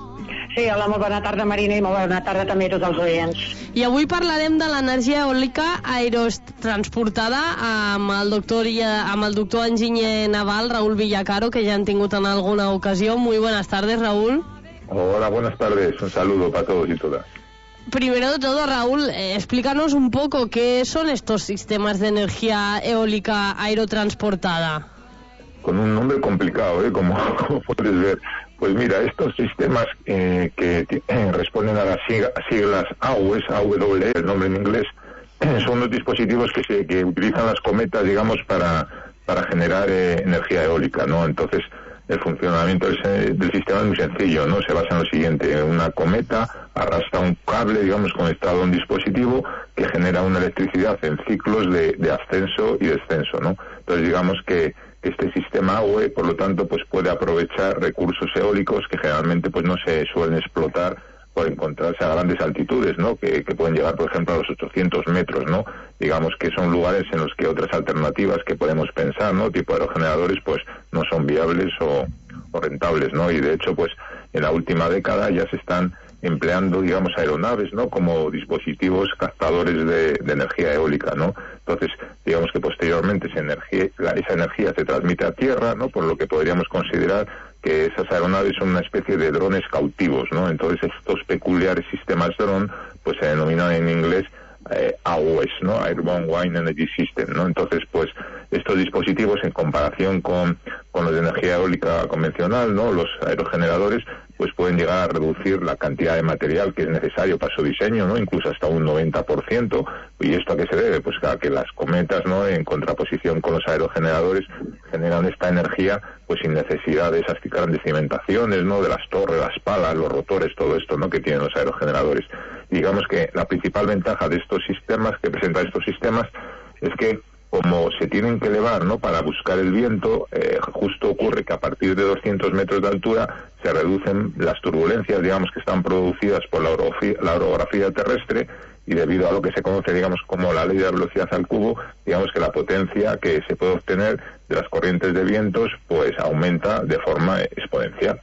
Sí, hola, molt bona tarda, Marina, i molt bona tarda també a tots els oients. I avui parlarem de l'energia eòlica aerotransportada amb el doctor enginyer naval Raúl Villacaro, que ja han tingut en alguna ocasió. Muy buenas tardes, Raúl. Hola, buenas tardes. Un saludo para todos y todas. Primero de todo, Raúl, explícanos un poco qué son estos sistemas de energía eólica aerotransportada. Con un nombre complicado, como puedes ver. Pues mira, estos sistemas que responden a las siglas AWE, el nombre en inglés, son los dispositivos que utilizan las cometas, digamos, para generar energía eólica, ¿no? Entonces, el funcionamiento del sistema es muy sencillo, ¿no? Se basa en lo siguiente: una cometa arrastra un cable, digamos, conectado a un dispositivo que genera una electricidad en ciclos de ascenso y descenso, ¿no? Entonces, digamos que este sistema AWE, por lo tanto, pues puede aprovechar recursos eólicos que generalmente pues no se suelen explotar por encontrarse a grandes altitudes, ¿no? Que pueden llegar, por ejemplo, a los 800 metros, ¿no? Digamos que son lugares en los que otras alternativas que podemos pensar, ¿no? Tipo aerogeneradores, pues no son viables o rentables, ¿no? Y de hecho, pues en la última década ya se están empleando, digamos, aeronaves, ¿no? Como dispositivos captadores de energía eólica, ¿no? Entonces, digamos que posteriormente esa energía se transmite a tierra, ¿no? Por lo que podríamos considerar que esas aeronaves son una especie de drones cautivos, ¿no? Entonces, estos peculiares sistemas drone, pues se denominan en inglés AWES, ¿no? Airborne Wind Energy System, ¿no? Entonces, pues estos dispositivos, en comparación con los de energía eólica convencional, ¿no? Los aerogeneradores, pues pueden llegar a reducir la cantidad de material que es necesario para su diseño, ¿no? Incluso hasta un 90%. ¿Y esto a qué se debe? Pues a que las cometas, ¿no?, en contraposición con los aerogeneradores, generan esta energía pues sin necesidad de esas grandes cimentaciones, ¿no?, de las torres, las palas, los rotores, todo esto, ¿no?, que tienen los aerogeneradores. Digamos que la principal ventaja de estos sistemas, que presentan estos sistemas, es que como se tienen que elevar, ¿no?, para buscar el viento, justo ocurre que a partir de 200 metros de altura se reducen las turbulencias, digamos, que están producidas por la orografía terrestre, y debido a lo que se conoce, digamos, como la ley de la velocidad al cubo, digamos que la potencia que se puede obtener de las corrientes de vientos pues aumenta de forma exponencial.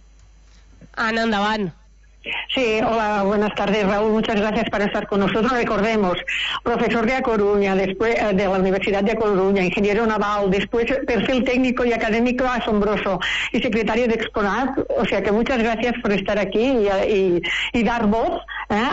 Ana, endavant. Sí, hola, buenas tardes, Raúl. Muchas gracias por estar con nosotros. Recordemos, profesor de A Coruña, después de la Universidad de A Coruña, ingeniero naval, después perfil técnico y académico asombroso y secretario de Exponat. O sea que muchas gracias por estar aquí y dar voz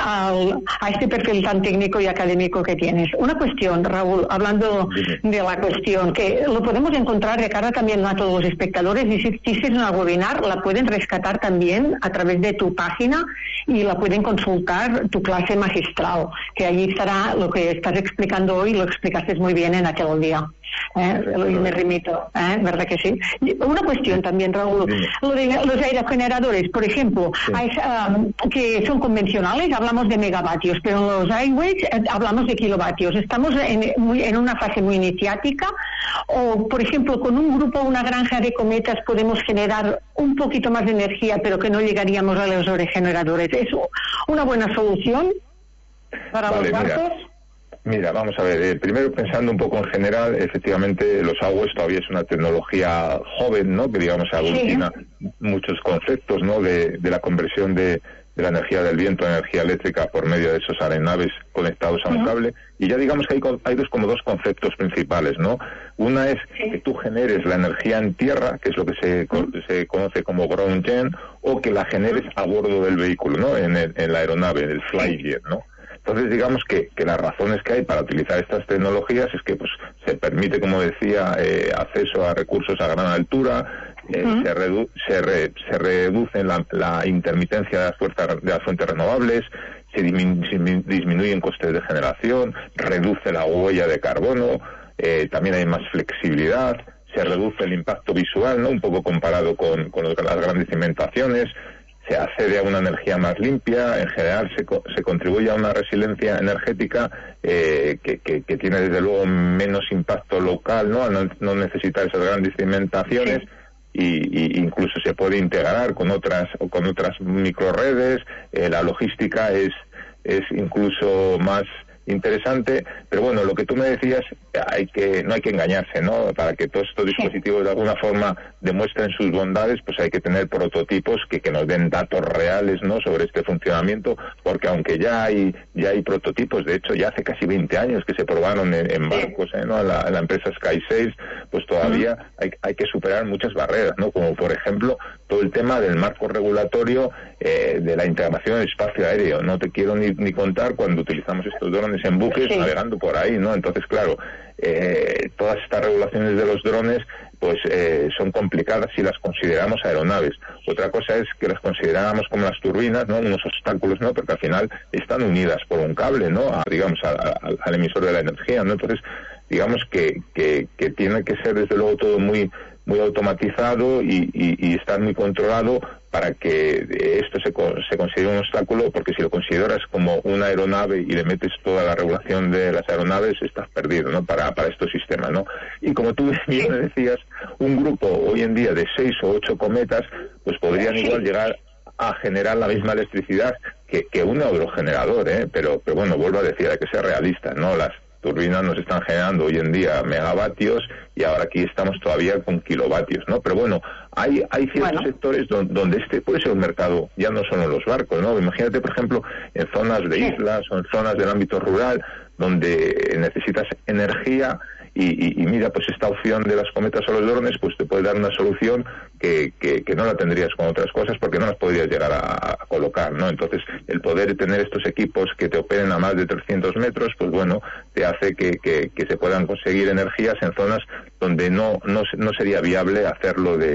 a este perfil tan técnico y académico que tienes. Una cuestión, Raúl, hablando de la cuestión, que lo podemos encontrar de cara también a todos los espectadores, y si hiciste una webinar, la pueden rescatar también a través de tu página y la pueden consultar, tu clase magistral, que allí estará lo que estás explicando hoy, lo explicaste muy bien en aquel día. Y me remito, ¿verdad que sí? Una cuestión también, Raúl, lo de los aerogeneradores, por ejemplo, que son convencionales, hablamos de megavatios, pero en los highways hablamos de kilovatios. Estamos en una fase muy iniciática, o por ejemplo, con un grupo, una granja de cometas, podemos generar un poquito más de energía, pero que no llegaríamos a los aerogeneradores. ¿Es una buena solución para los barcos? Mira, vamos a ver, primero pensando un poco en general, efectivamente los aguas todavía es una tecnología joven, ¿no?, que digamos aglutina muchos conceptos, ¿no?, de la conversión de la energía del viento a energía eléctrica por medio de esos aeronaves conectados a un cable, y ya digamos que hay dos conceptos principales, ¿no? Una es que tú generes la energía en tierra, que es lo que se conoce como ground gen, o que la generes a bordo del vehículo, ¿no?, en la aeronave, en el flyjet, ¿no? Entonces, digamos que las razones que hay para utilizar estas tecnologías es que pues se permite, como decía, acceso a recursos a gran altura, se reduce la intermitencia de las fuentes renovables, se disminuyen costes de generación, reduce la huella de carbono, también hay más flexibilidad, se reduce el impacto visual, ¿no?, un poco comparado con las grandes cimentaciones, se accede a una energía más limpia, en general se contribuye a una resiliencia energética que tiene desde luego menos impacto local, ¿no?, al no necesitar esas grandes cimentaciones, y incluso se puede integrar con otras microredes, la logística es incluso más interesante, pero bueno, lo que tú me decías, no hay que engañarse, ¿no? Para que todos estos dispositivos de alguna forma demuestren sus bondades, pues hay que tener prototipos que nos den datos reales, ¿no?, sobre este funcionamiento, porque aunque ya hay prototipos, de hecho ya hace casi 20 años que se probaron en barcos, ¿no?, en la empresa SkySail, pues todavía hay que superar muchas barreras, ¿no?, como por ejemplo todo el tema del marco regulatorio de la integración del espacio aéreo. No te quiero ni contar cuando utilizamos estos drones en buques navegando por ahí, ¿no? Entonces, claro, todas estas regulaciones de los drones pues son complicadas si las consideramos aeronaves. Otra cosa es que las consideramos como las turbinas, ¿no?, unos obstáculos, ¿no?, porque al final están unidas por un cable, ¿no?, digamos al emisor de la energía, ¿no? Entonces, digamos que tiene que ser desde luego todo muy automatizado y estar muy controlado para que esto se considere un obstáculo, porque si lo consideras como una aeronave y le metes toda la regulación de las aeronaves, estás perdido, ¿no?, para estos sistemas, ¿no? Y como tú bien me decías, un grupo hoy en día de 6 o 8 cometas, pues podrían igual llegar a generar la misma electricidad que un aerogenerador, pero bueno, vuelvo a decir, hay que ser realistas, ¿no? Las turbinas nos están generando hoy en día megavatios y ahora aquí estamos todavía con kilovatios, ¿no? Pero bueno, hay ciertos sectores donde este puede ser un mercado, ya no solo los barcos, ¿no? Imagínate, por ejemplo, en zonas de islas o en zonas del ámbito rural donde necesitas energía y mira, pues esta opción de las cometas o los drones pues te puede dar una solución que no la tendrías con otras cosas porque no las podrías llegar a colocar, ¿no? Entonces, el poder tener estos equipos que te operen a más de 300 metros, pues bueno, te hace que se puedan conseguir energías en zonas donde no sería viable hacerlo de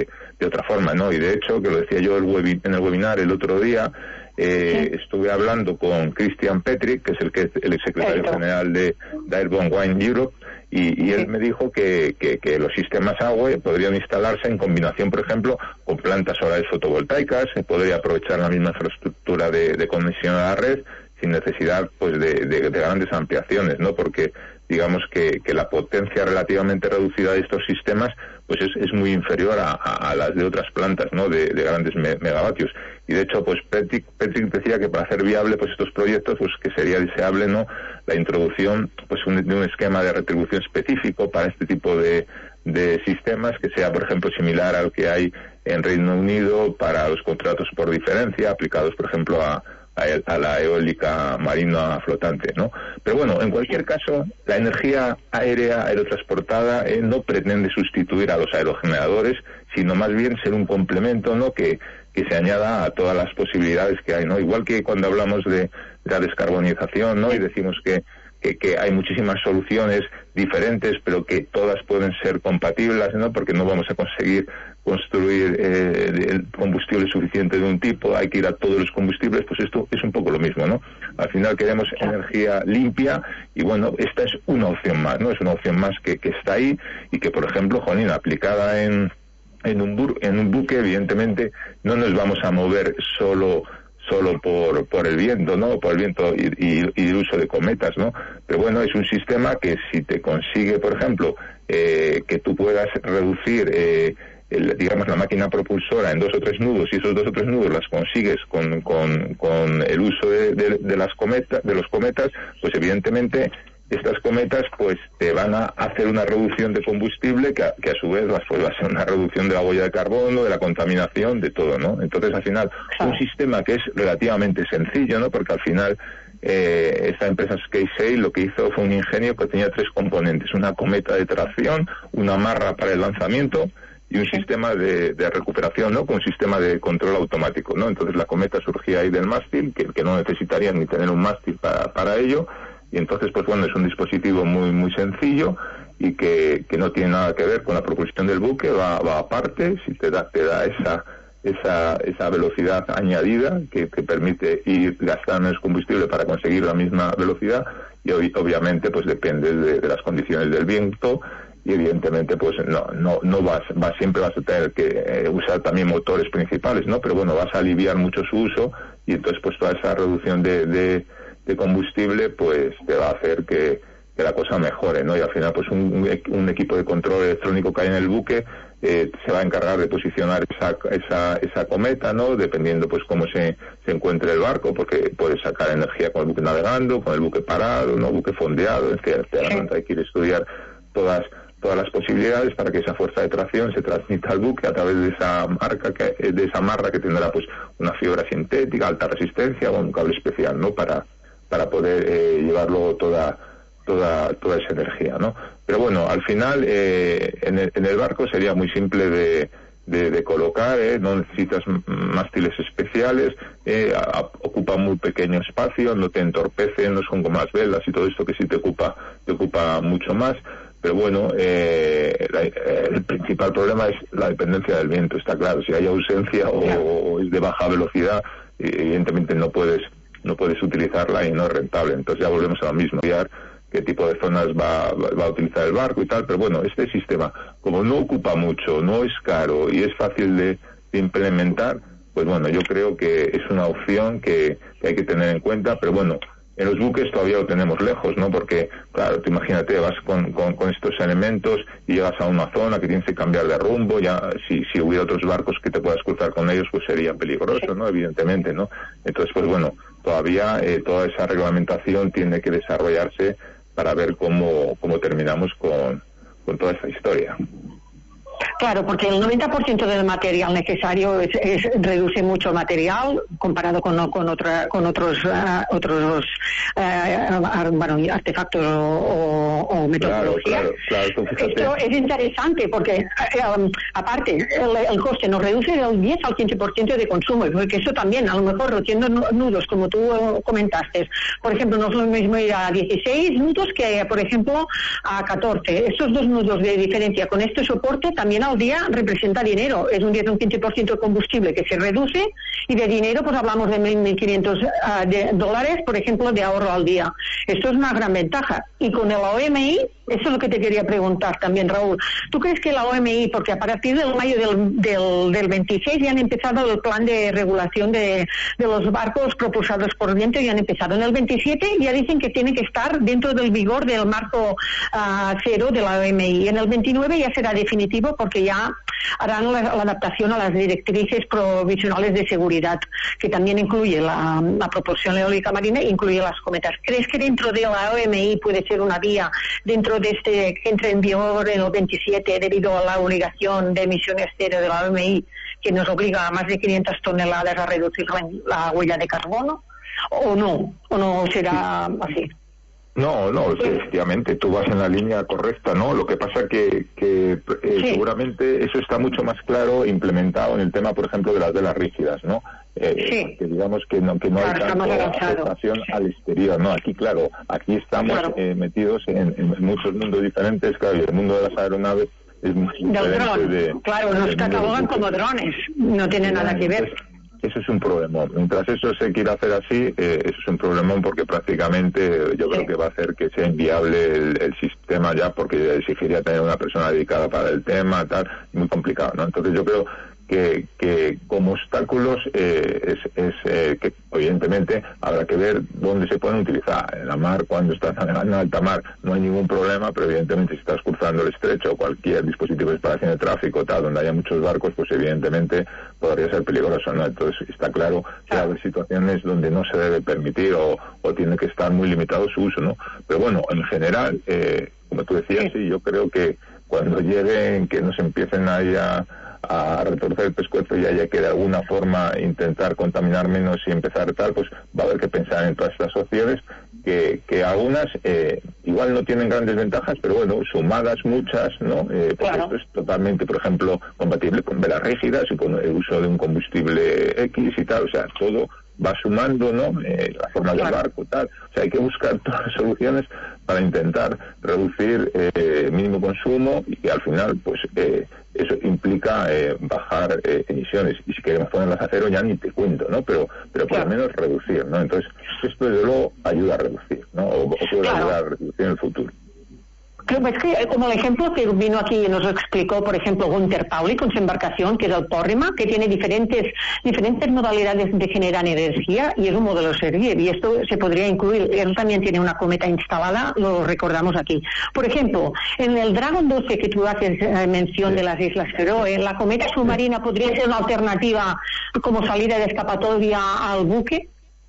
de otra forma, ¿no? Y de hecho, que lo decía yo en el webinar el otro día, estuve hablando con Christian Petrick, que es el secretario general de Airborne Wine Europe, y él me dijo que los sistemas AWE podrían instalarse en combinación, por ejemplo, con plantas solares fotovoltaicas, se podría aprovechar la misma infraestructura de conexión a la red sin necesidad pues de grandes ampliaciones, ¿no? Porque digamos que la potencia relativamente reducida de estos sistemas pues es muy inferior a las de otras plantas, ¿no? De grandes megavatios. Y de hecho, pues Petrick decía que para hacer viable pues estos proyectos, pues que sería deseable, ¿no?, la introducción pues de un esquema de retribución específico para este tipo de sistemas, que sea, por ejemplo, similar al que hay en Reino Unido para los contratos por diferencia, aplicados, por ejemplo, a la eólica marina flotante, ¿no? Pero bueno, en cualquier caso, la energía aerotransportada no pretende sustituir a los aerogeneradores, sino más bien ser un complemento, ¿no?, que se añada a todas las posibilidades que hay, ¿no? Igual que cuando hablamos de la descarbonización, ¿no?, y decimos que hay muchísimas soluciones diferentes, pero que todas pueden ser compatibles, ¿no?, porque no vamos a conseguir construir el combustible suficiente de un tipo, hay que ir a todos los combustibles, pues esto es un poco lo mismo, ¿no? Al final queremos energía limpia y bueno, esta es una opción más, ¿no? Es una opción más que está ahí y que, por ejemplo, Jolín, aplicada en un buque, evidentemente no nos vamos a mover solo por el viento, ¿no? Por el viento y el uso de cometas, ¿no? Pero bueno, es un sistema que si te consigue, por ejemplo, que tú puedas reducir digamos la máquina propulsora en 2 o 3 nudos, y esos 2 o 3 nudos las consigues con el uso de los cometas, pues evidentemente estas cometas pues te van a hacer una reducción de combustible que a su vez va a ser una reducción de la huella de carbono, de la contaminación, de todo, ¿no? Entonces, al final, un sistema que es relativamente sencillo, ¿no? Porque al final esta empresa SkySail lo que hizo fue un ingenio que tenía 3 componentes: una cometa de tracción, una amarra para el lanzamiento y un sistema de recuperación, ¿no?, con un sistema de control automático, ¿no? Entonces la cometa surgía ahí del mástil, que no necesitaría ni tener un mástil para ello. Y entonces, pues bueno, es un dispositivo muy muy sencillo y que no tiene nada que ver con la propulsión del buque, va aparte, si te da esa velocidad añadida que permite ir gastando menos combustible para conseguir la misma velocidad, y obviamente pues depende de las condiciones del viento, y evidentemente pues siempre vas a tener que usar también motores principales, ¿no? Pero bueno, vas a aliviar mucho su uso, y entonces pues toda esa reducción de combustible pues te va a hacer que la cosa mejore, ¿no? Y al final pues un equipo de control electrónico que hay en el buque se va a encargar de posicionar esa cometa, ¿no?, dependiendo pues cómo se encuentre el barco, porque puedes sacar energía con el buque navegando, con el buque parado, no buque fondeado, etcétera. Hay que ir a estudiar todas las posibilidades para que esa fuerza de tracción se transmita al buque a través de esa amarra que tendrá pues una fibra sintética, alta resistencia o un cable especial, ¿no?, para poder llevarlo toda esa energía, ¿no? Pero bueno, al final en el barco sería muy simple de colocar, no necesitas mástiles especiales, ocupa muy pequeño espacio, no te entorpece, no son como las velas y todo esto que sí te ocupa mucho más. Pero bueno, el principal problema es la dependencia del viento, está claro. Si hay ausencia o es de baja velocidad, evidentemente no puedes utilizarla y no es rentable. Entonces ya volvemos a lo mismo, qué tipo de zonas va a utilizar el barco y tal. Pero bueno, este sistema, como no ocupa mucho, no es caro y es fácil de implementar, pues bueno, yo creo que es una opción que hay que tener en cuenta. Pero bueno, en los buques todavía lo tenemos lejos, ¿no? Porque, claro, tú imagínate, vas con estos elementos y llegas a una zona que tienes que cambiar de rumbo, ya si hubiera otros barcos que te puedas cruzar con ellos, pues sería peligroso, ¿no? Evidentemente, ¿no? Entonces, pues bueno, todavía toda esa reglamentación tiene que desarrollarse para ver cómo terminamos con toda esta historia. Claro, porque el 90% del material necesario reduce mucho material comparado con otros artefactos o metodología. Claro, esto es interesante porque, aparte, el coste nos reduce del 10 al 15% de consumo, porque eso también, a lo mejor, haciendo nudos, como tú comentaste, por ejemplo, no es lo mismo ir a 16 nudos que, por ejemplo, a 14. Estos 2 nudos de diferencia con este soporte también al día representa dinero. Es un 10 o un 15% de combustible que se reduce, y de dinero pues hablamos de 1.500 de dólares, por ejemplo, de ahorro al día. Esto es una gran ventaja. Y con el OMI, eso es lo que te quería preguntar también, Raúl. ¿Tú crees que la OMI, porque a partir del mayo del 26 ya han empezado el plan de regulación de los barcos propulsados por viento, y han empezado en el 27, ya dicen que tiene que estar dentro del vigor del marco cero de la OMI. En el 29 ya será definitivo, porque ya harán la adaptación a las directrices provisionales de seguridad, que también incluye la propulsión eólica marina e incluye las cometas. ¿Crees que dentro de la OMI puede ser una vía dentro de este que entre en vigor en el 27 debido a la obligación de emisiones cero de la OMI, que nos obliga a más de 500 toneladas a reducir la huella de carbono? ¿O no será así? No, efectivamente, tú vas en la línea correcta, ¿no? Lo que pasa que seguramente eso está mucho más claro implementado en el tema, por ejemplo, de las velas rígidas, ¿no? Que digamos que no hay tanta afectación al exterior, ¿no? Aquí estamos metidos en muchos mundos diferentes, claro, y el mundo de las aeronaves es muy diferente. Nos catalogan como drones, no tiene nada que ver. Eso es un problemón. Mientras eso se quiera hacer así, eso es un problemón, porque prácticamente yo creo que va a hacer que sea inviable el sistema ya, porque exigiría tener una persona dedicada para el tema, tal, muy complicado, ¿no? Entonces yo creo que como obstáculos que evidentemente habrá que ver dónde se pueden utilizar. En la mar, cuando estás navegando en alta mar, no hay ningún problema, pero evidentemente si estás cruzando el estrecho o cualquier dispositivo de separación de tráfico, tal, donde haya muchos barcos, pues evidentemente podría ser peligroso, ¿no? Entonces está claro que hay situaciones donde no se debe permitir o tiene que estar muy limitado su uso, ¿no? Pero bueno, en general, como tú decías, sí, yo creo que cuando lleguen, que nos empiecen ahí a retorcer el pescuezo y haya que de alguna forma intentar contaminar menos y empezar tal, pues va a haber que pensar en todas estas opciones, que algunas igual no tienen grandes ventajas, pero bueno, sumadas muchas, ¿no? Porque esto es totalmente, por ejemplo, compatible con velas rígidas y con el uso de un combustible X y tal, o sea, todo va sumando, ¿no? La forma del barco, tal. O sea, hay que buscar todas las soluciones para intentar reducir mínimo consumo, y que al final, pues, eso implica bajar emisiones. Y si queremos ponerlas a cero, ya ni te cuento, ¿no? Pero por lo menos reducir, ¿no? Entonces, esto desde luego ayuda a reducir, ¿no? O puede ayudar a reducir en el futuro. Es que, como el ejemplo que vino aquí y nos explicó, por ejemplo, Gunther Pauli con su embarcación, que es el Porrima, que tiene diferentes modalidades de generar energía, y es un modelo a seguir, y esto se podría incluir. Él también tiene una cometa instalada, lo recordamos aquí. Por ejemplo, en el Dragon 12 que tú haces mención de las Islas Feroe, la cometa submarina podría ser una alternativa como salida de escapatoria al buque.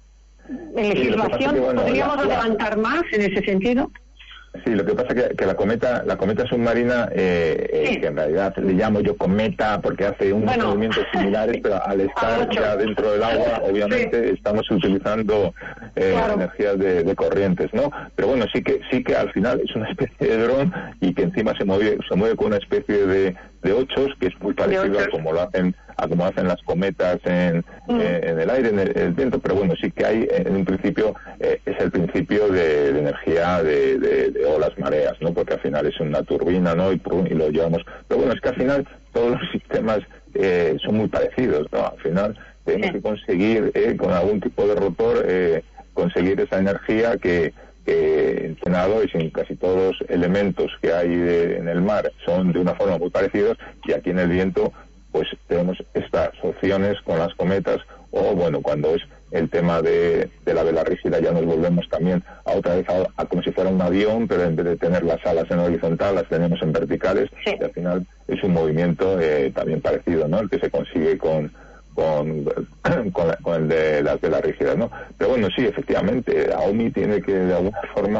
En legislación, ¿podríamos adelantar más en ese sentido? Sí, lo que pasa es que la cometa submarina, que en realidad le llamo yo cometa porque hace unos movimientos similares, pero al estar ya dentro del agua, obviamente estamos utilizando energías de corrientes, ¿no? Pero bueno, sí que al final es una especie de dron, y que encima se mueve con una especie de ochos, que es muy parecido a como hacen las cometas en el aire, en el viento, pero bueno, sí que hay en un principio, es el principio de energía de olas, mareas, ¿no? Porque al final es una turbina, ¿no? Y lo llevamos. Pero bueno, es que al final todos los sistemas son muy parecidos, ¿no? Al final tenemos que conseguir, con algún tipo de rotor, conseguir esa energía que entrenado, y sin casi todos los elementos que hay en el mar son de una forma muy parecidos, y aquí en el viento pues tenemos estas opciones con las cometas, o bueno, cuando es el tema de la vela rígida, ya nos volvemos también otra vez a como si fuera un avión, pero en vez de tener las alas en horizontal, las tenemos en verticales, y al final es un movimiento también parecido, ¿no? El que se consigue con el de las velas rígidas, ¿no? Pero bueno, sí, efectivamente, AOMI tiene que de alguna forma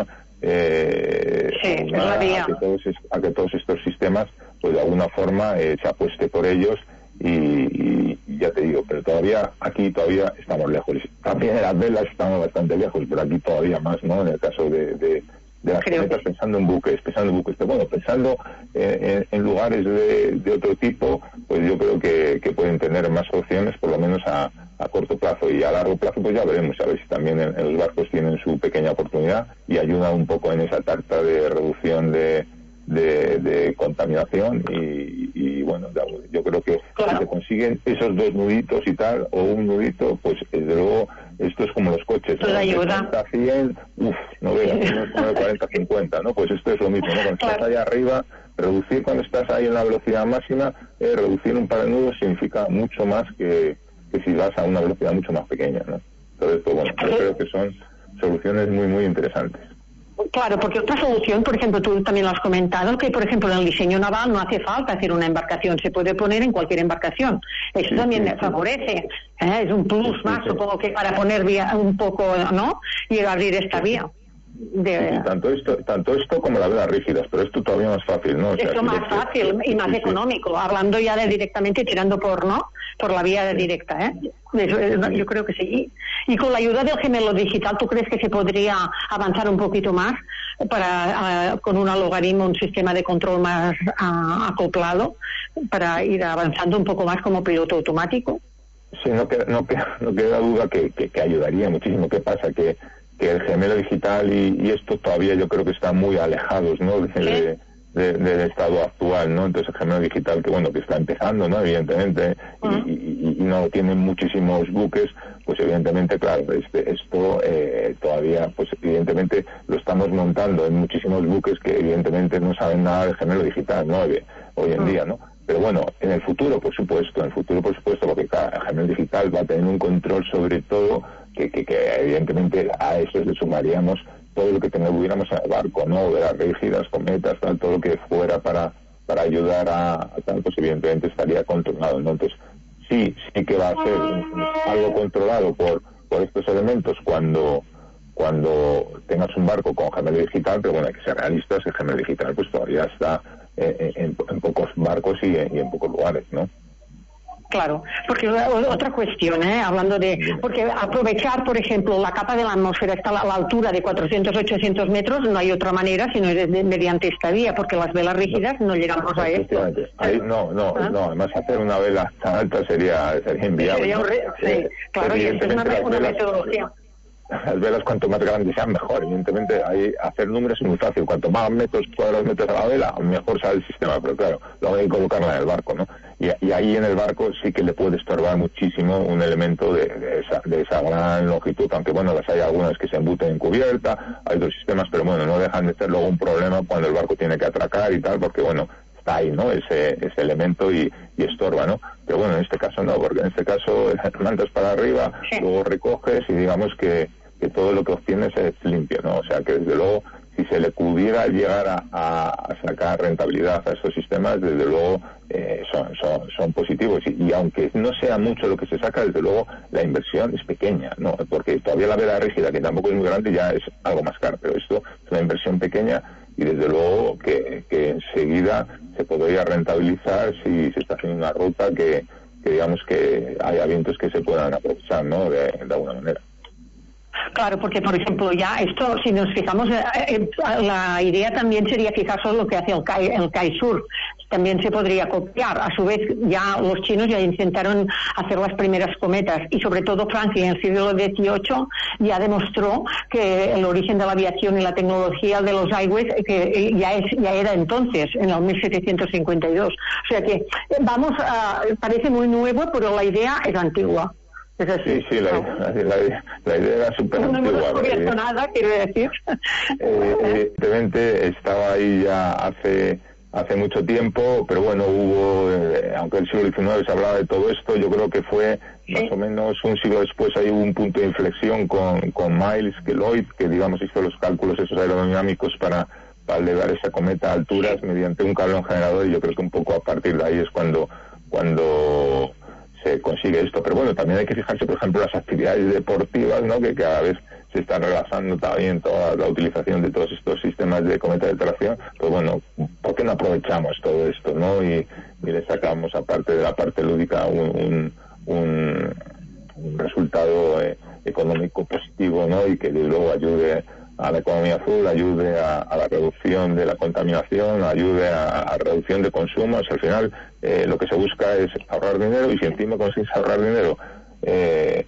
a que todos estos sistemas, pues de alguna forma se apueste por ellos, y ya te digo, pero todavía estamos lejos. También en las velas estamos bastante lejos, pero aquí todavía más, ¿no? En el caso de las cometas, pensando en buques, pero bueno, pensando en lugares de otro tipo, pues yo creo que pueden tener más opciones, por lo menos a corto plazo, y a largo plazo pues ya veremos, a ver si también en los barcos tienen su pequeña oportunidad y ayuda un poco en esa tarta de reducción de de contaminación y bueno, yo creo que si se consiguen esos 2 nuditos y tal, o un nudito, pues desde luego esto es como los coches, ¿no? De 40 a 100, no veas, uno de 40 a 50, ¿no? Pues esto es lo mismo, ¿no? Cuando estás allá arriba, reducir cuando estás ahí en la velocidad máxima, reducir un par de nudos significa mucho más que si vas a una velocidad mucho más pequeña, ¿no? Entonces, pues bueno, yo creo que son soluciones muy, muy interesantes. Claro, porque otra solución, por ejemplo, tú también lo has comentado, que por ejemplo en el diseño naval no hace falta hacer una embarcación, se puede poner en cualquier embarcación. Eso también favorece, es un plus más, supongo que para poner vía un poco, ¿no? Y abrir esta vía. Tanto esto como las velas rígidas, pero esto todavía más fácil, ¿no? O sea, esto más fácil y más económico, hablando ya de directamente tirando por la vía directa, yo creo que sí. Y con la ayuda del gemelo digital, ¿tú crees que se podría avanzar un poquito más con un logaritmo, un sistema de control más acoplado para ir avanzando un poco más como piloto automático? Sí, no queda duda que ayudaría muchísimo. ¿Qué pasa? Que el gemelo digital y esto todavía yo creo que están muy alejados, ¿no? Del estado actual, ¿no? Entonces el gemelo digital que está empezando, ¿no? Evidentemente, y no tiene muchísimos buques, pues evidentemente, claro, esto todavía, pues evidentemente lo estamos montando en muchísimos buques que evidentemente no saben nada del gemelo digital, ¿no? Hoy en día, ¿no? Pero bueno, en el futuro, por supuesto, porque el gemelo digital va a tener un control sobre todo que evidentemente a eso le sumaríamos todo lo que tuviéramos en el barco, ¿no? Velas rígidas, cometas, tal, todo lo que fuera para ayudar a tal, pues evidentemente estaría controlado, ¿no? Entonces, sí que va a ser algo controlado por estos elementos cuando tengas un barco con gemelo digital, pero bueno, hay que ser realistas, el gemelo digital pues todavía está en pocos barcos y en pocos lugares, ¿no? Claro, porque otra cuestión, hablando porque aprovechar, por ejemplo, la capa de la atmósfera está a la altura de 400-800 metros, no hay otra manera sino mediante esta vía, porque las velas rígidas no llegamos a esto. Ahí, no, además hacer una vela tan alta sería inviable. Claro, y eso es una metodología. Las velas cuanto más grandes sean mejor, evidentemente hacer números es muy fácil, cuanto más metros cuadrados metes a la vela mejor sale el sistema, pero claro, luego hay que colocarla en el barco, ¿no? Y ahí en el barco sí que le puede estorbar muchísimo un elemento de esa gran longitud, aunque bueno, las hay algunas que se embuten en cubierta, hay otros sistemas, pero bueno, no dejan de ser luego un problema cuando el barco tiene que atracar y tal, porque bueno, está ahí, ¿no? Ese elemento y estorba, ¿no? Pero bueno, en este caso no, porque en este caso mandas para arriba, luego recoges y digamos que todo lo que obtienes es limpio, ¿no? O sea que desde luego, si se le pudiera llegar a sacar rentabilidad a estos sistemas, desde luego son positivos y aunque no sea mucho lo que se saca, desde luego la inversión es pequeña, ¿no? Porque todavía la vela rígida, que tampoco es muy grande, ya es algo más caro, pero esto es una inversión pequeña y desde luego que enseguida se podría rentabilizar si se está haciendo una ruta que digamos que haya vientos que se puedan aprovechar, ¿no? De alguna manera. Claro, porque por ejemplo ya esto, si nos fijamos, la idea también sería fijarse en lo que hace el Kaisur. También se podría copiar. A su vez, ya los chinos ya intentaron hacer las primeras cometas y sobre todo Francia en el siglo XVIII ya demostró que el origen de la aviación y la tecnología de los highways que ya era entonces, en el 1752. O sea que parece muy nuevo, pero la idea es antigua. Es así. Sí, la idea era súper antigua. No hemos descubierto nada, quiero decir. Evidentemente estaba ahí ya hace mucho tiempo, pero bueno, hubo, aunque el siglo XIX se hablaba de todo esto, yo creo que fue más o menos un siglo después, ahí hubo un punto de inflexión con Miles, que Lloyd, que digamos hizo los cálculos esos aerodinámicos para elevar esa cometa a alturas mediante un cablón generador, y yo creo que un poco a partir de ahí es cuando se consigue esto. Pero bueno, también hay que fijarse, por ejemplo, las actividades deportivas, ¿no? Que cada vez se están relajando también toda la utilización de todos estos sistemas de cometa de tracción. Pues bueno, ¿por qué no aprovechamos todo esto, no? Y le sacamos, aparte de la parte lúdica, un resultado económico positivo, ¿no? Y que luego ayude a la economía azul, ayude a la reducción de la contaminación, ayude a la reducción de consumos. Al final lo que se busca es ahorrar dinero, y si encima consigues ahorrar dinero,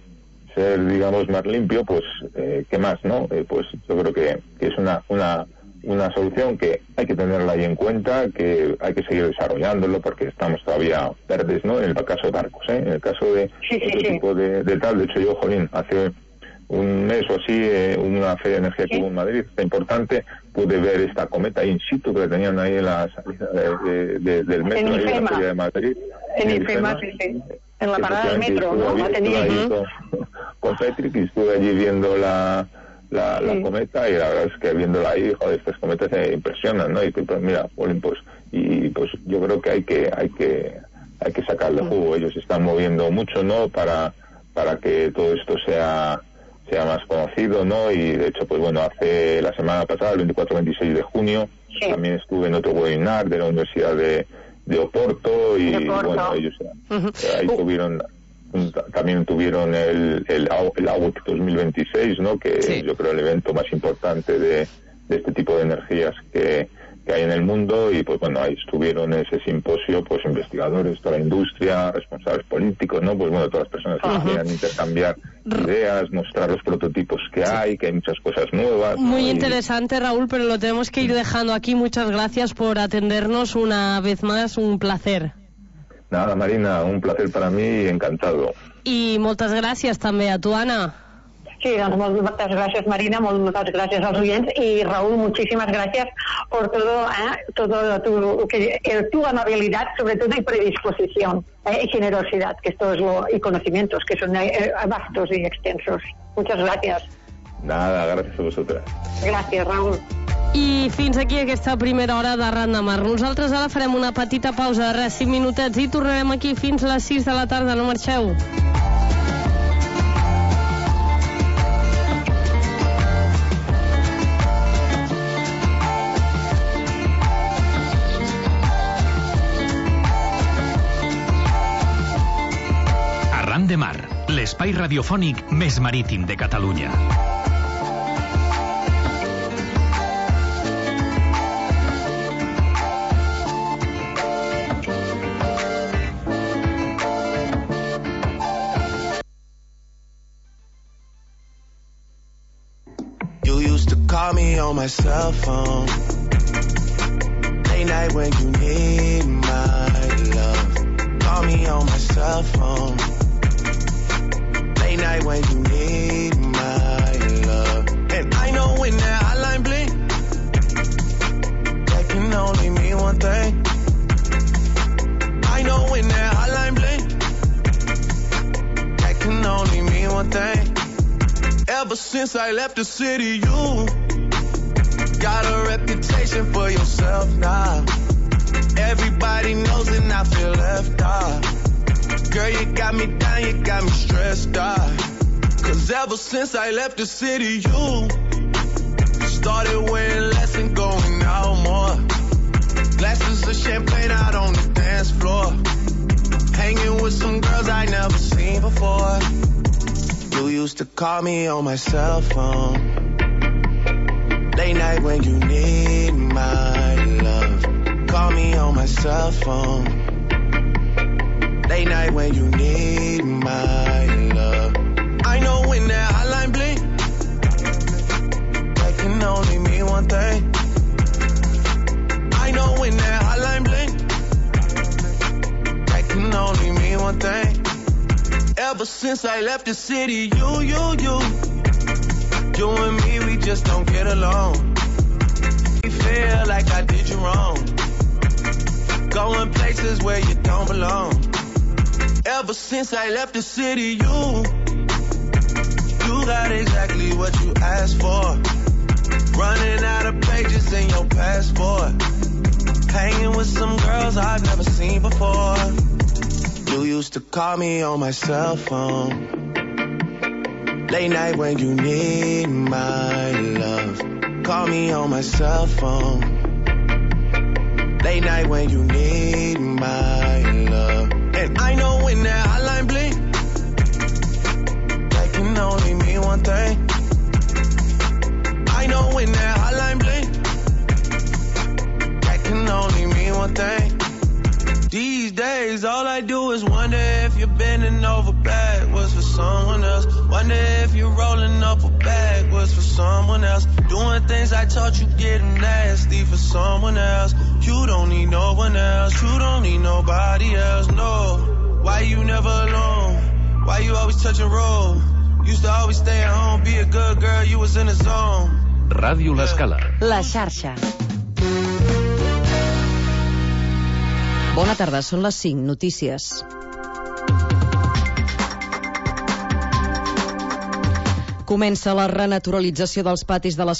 ser, digamos, más limpio, pues ¿qué más, no? Pues yo creo que es una una solución que hay que tenerla ahí en cuenta, que hay que seguir desarrollándolo porque estamos todavía verdes, ¿no? En el caso de Arcos, en el caso de otro tipo de tal. De hecho, yo, jolín, hace un mes o así, una feria de energía que hubo en Madrid, está importante, pude ver esta cometa in situ que tenían ahí en la salida del metro, ahí en la feria de Madrid. En IFEMA, sí. En la parada del metro, ¿no? La tenía ahí con Patrick y estuve allí viendo la cometa, y la verdad es que viéndola ahí, joder, estas cometas se impresionan, ¿no? Y pues mira, pues yo creo que hay que sacarle jugo. Ellos se están moviendo mucho, ¿no? Para que todo esto sea más conocido, ¿no? Y de hecho, pues bueno, hace la semana pasada, el 24-26 de junio, también estuve en otro webinar de la Universidad de Oporto, y bueno, ellos ahí también tuvieron el AUC 2026, ¿no? Que yo creo el evento más importante de este tipo de energías que hay en el mundo. Y pues bueno, ahí estuvieron en ese simposio pues investigadores, toda la industria, responsables políticos, ¿no? Pues bueno, todas las personas que quieran intercambiar ideas, mostrar los prototipos que hay muchas cosas nuevas. Muy interesante, Raúl, pero lo tenemos que ir dejando aquí. Muchas gracias por atendernos una vez más, un placer. Nada, Marina, un placer para mí, encantado. I moltes gràcies també a tu, Anna. Sí, doncs moltes gràcies, Marina, moltes gràcies als oyents, y Raúl, muchísimas gracias por todo tu amabilidad, sobre todo, y predisposición y generosidad, que esto es y conocimientos, que son vastos y extensos. Muchas gracias. Nada, gracias a vosotras. Gràcies, Raúl. I fins aquí aquesta primera hora d'Arran de Mar. Nosaltres ara farem una petita pausa de 5 minutets i tornarem aquí fins les 6 de la tarda. No marxeu. Arran de Mar, l'espai radiofònic més marítim de Catalunya. Call me on my cell phone late night when you need my love. Call me on my cell phone late night when you need my love. And I know when that hotline blink, that can only mean one thing. I know when that hotline blink, that can only mean one thing. Ever since I left the city, you got a reputation for yourself now. Everybody knows and I feel left out. Girl, you got me down, you got me stressed out. Cause ever since I left the city, you started wearing less and going out more. Glasses of champagne out on the dance floor. Hanging with some girls I never seen before. You used to call me on my cell phone late night when you need my love. Call me on my cell phone late night when you need my love. I know when that hotline blink, that can only mean one thing. I know when that hotline blink, that can only mean one thing. Ever since I left the city, you and me, we just don't get along. We feel like I did you wrong. Going places where you don't belong. Ever since I left the city, you got exactly what you asked for. Running out of pages in your passport. Hanging with some girls I've never seen before. You used to call me on my cell phone late night when you need my love. Call me on my cell phone late night when you need my love. And I know when that hotline blink, that can only mean one thing. I know when that hotline blink, that can only mean one thing. These days, all I do is wonder if you're bending over backwards for someone else. Wonder if you're rolling up a backwards for someone someone else. Doing things I taught you, getting nasty for someone else. You don't need no one else. You don't need nobody else, no. Why you never alone? Why you always touch and roll? Used to always stay at home, be a good girl, you was in the zone. Ràdio L'Escala. La xarxa. Bona tarda, són les 5 notícies. Comença la renaturalització dels patis de les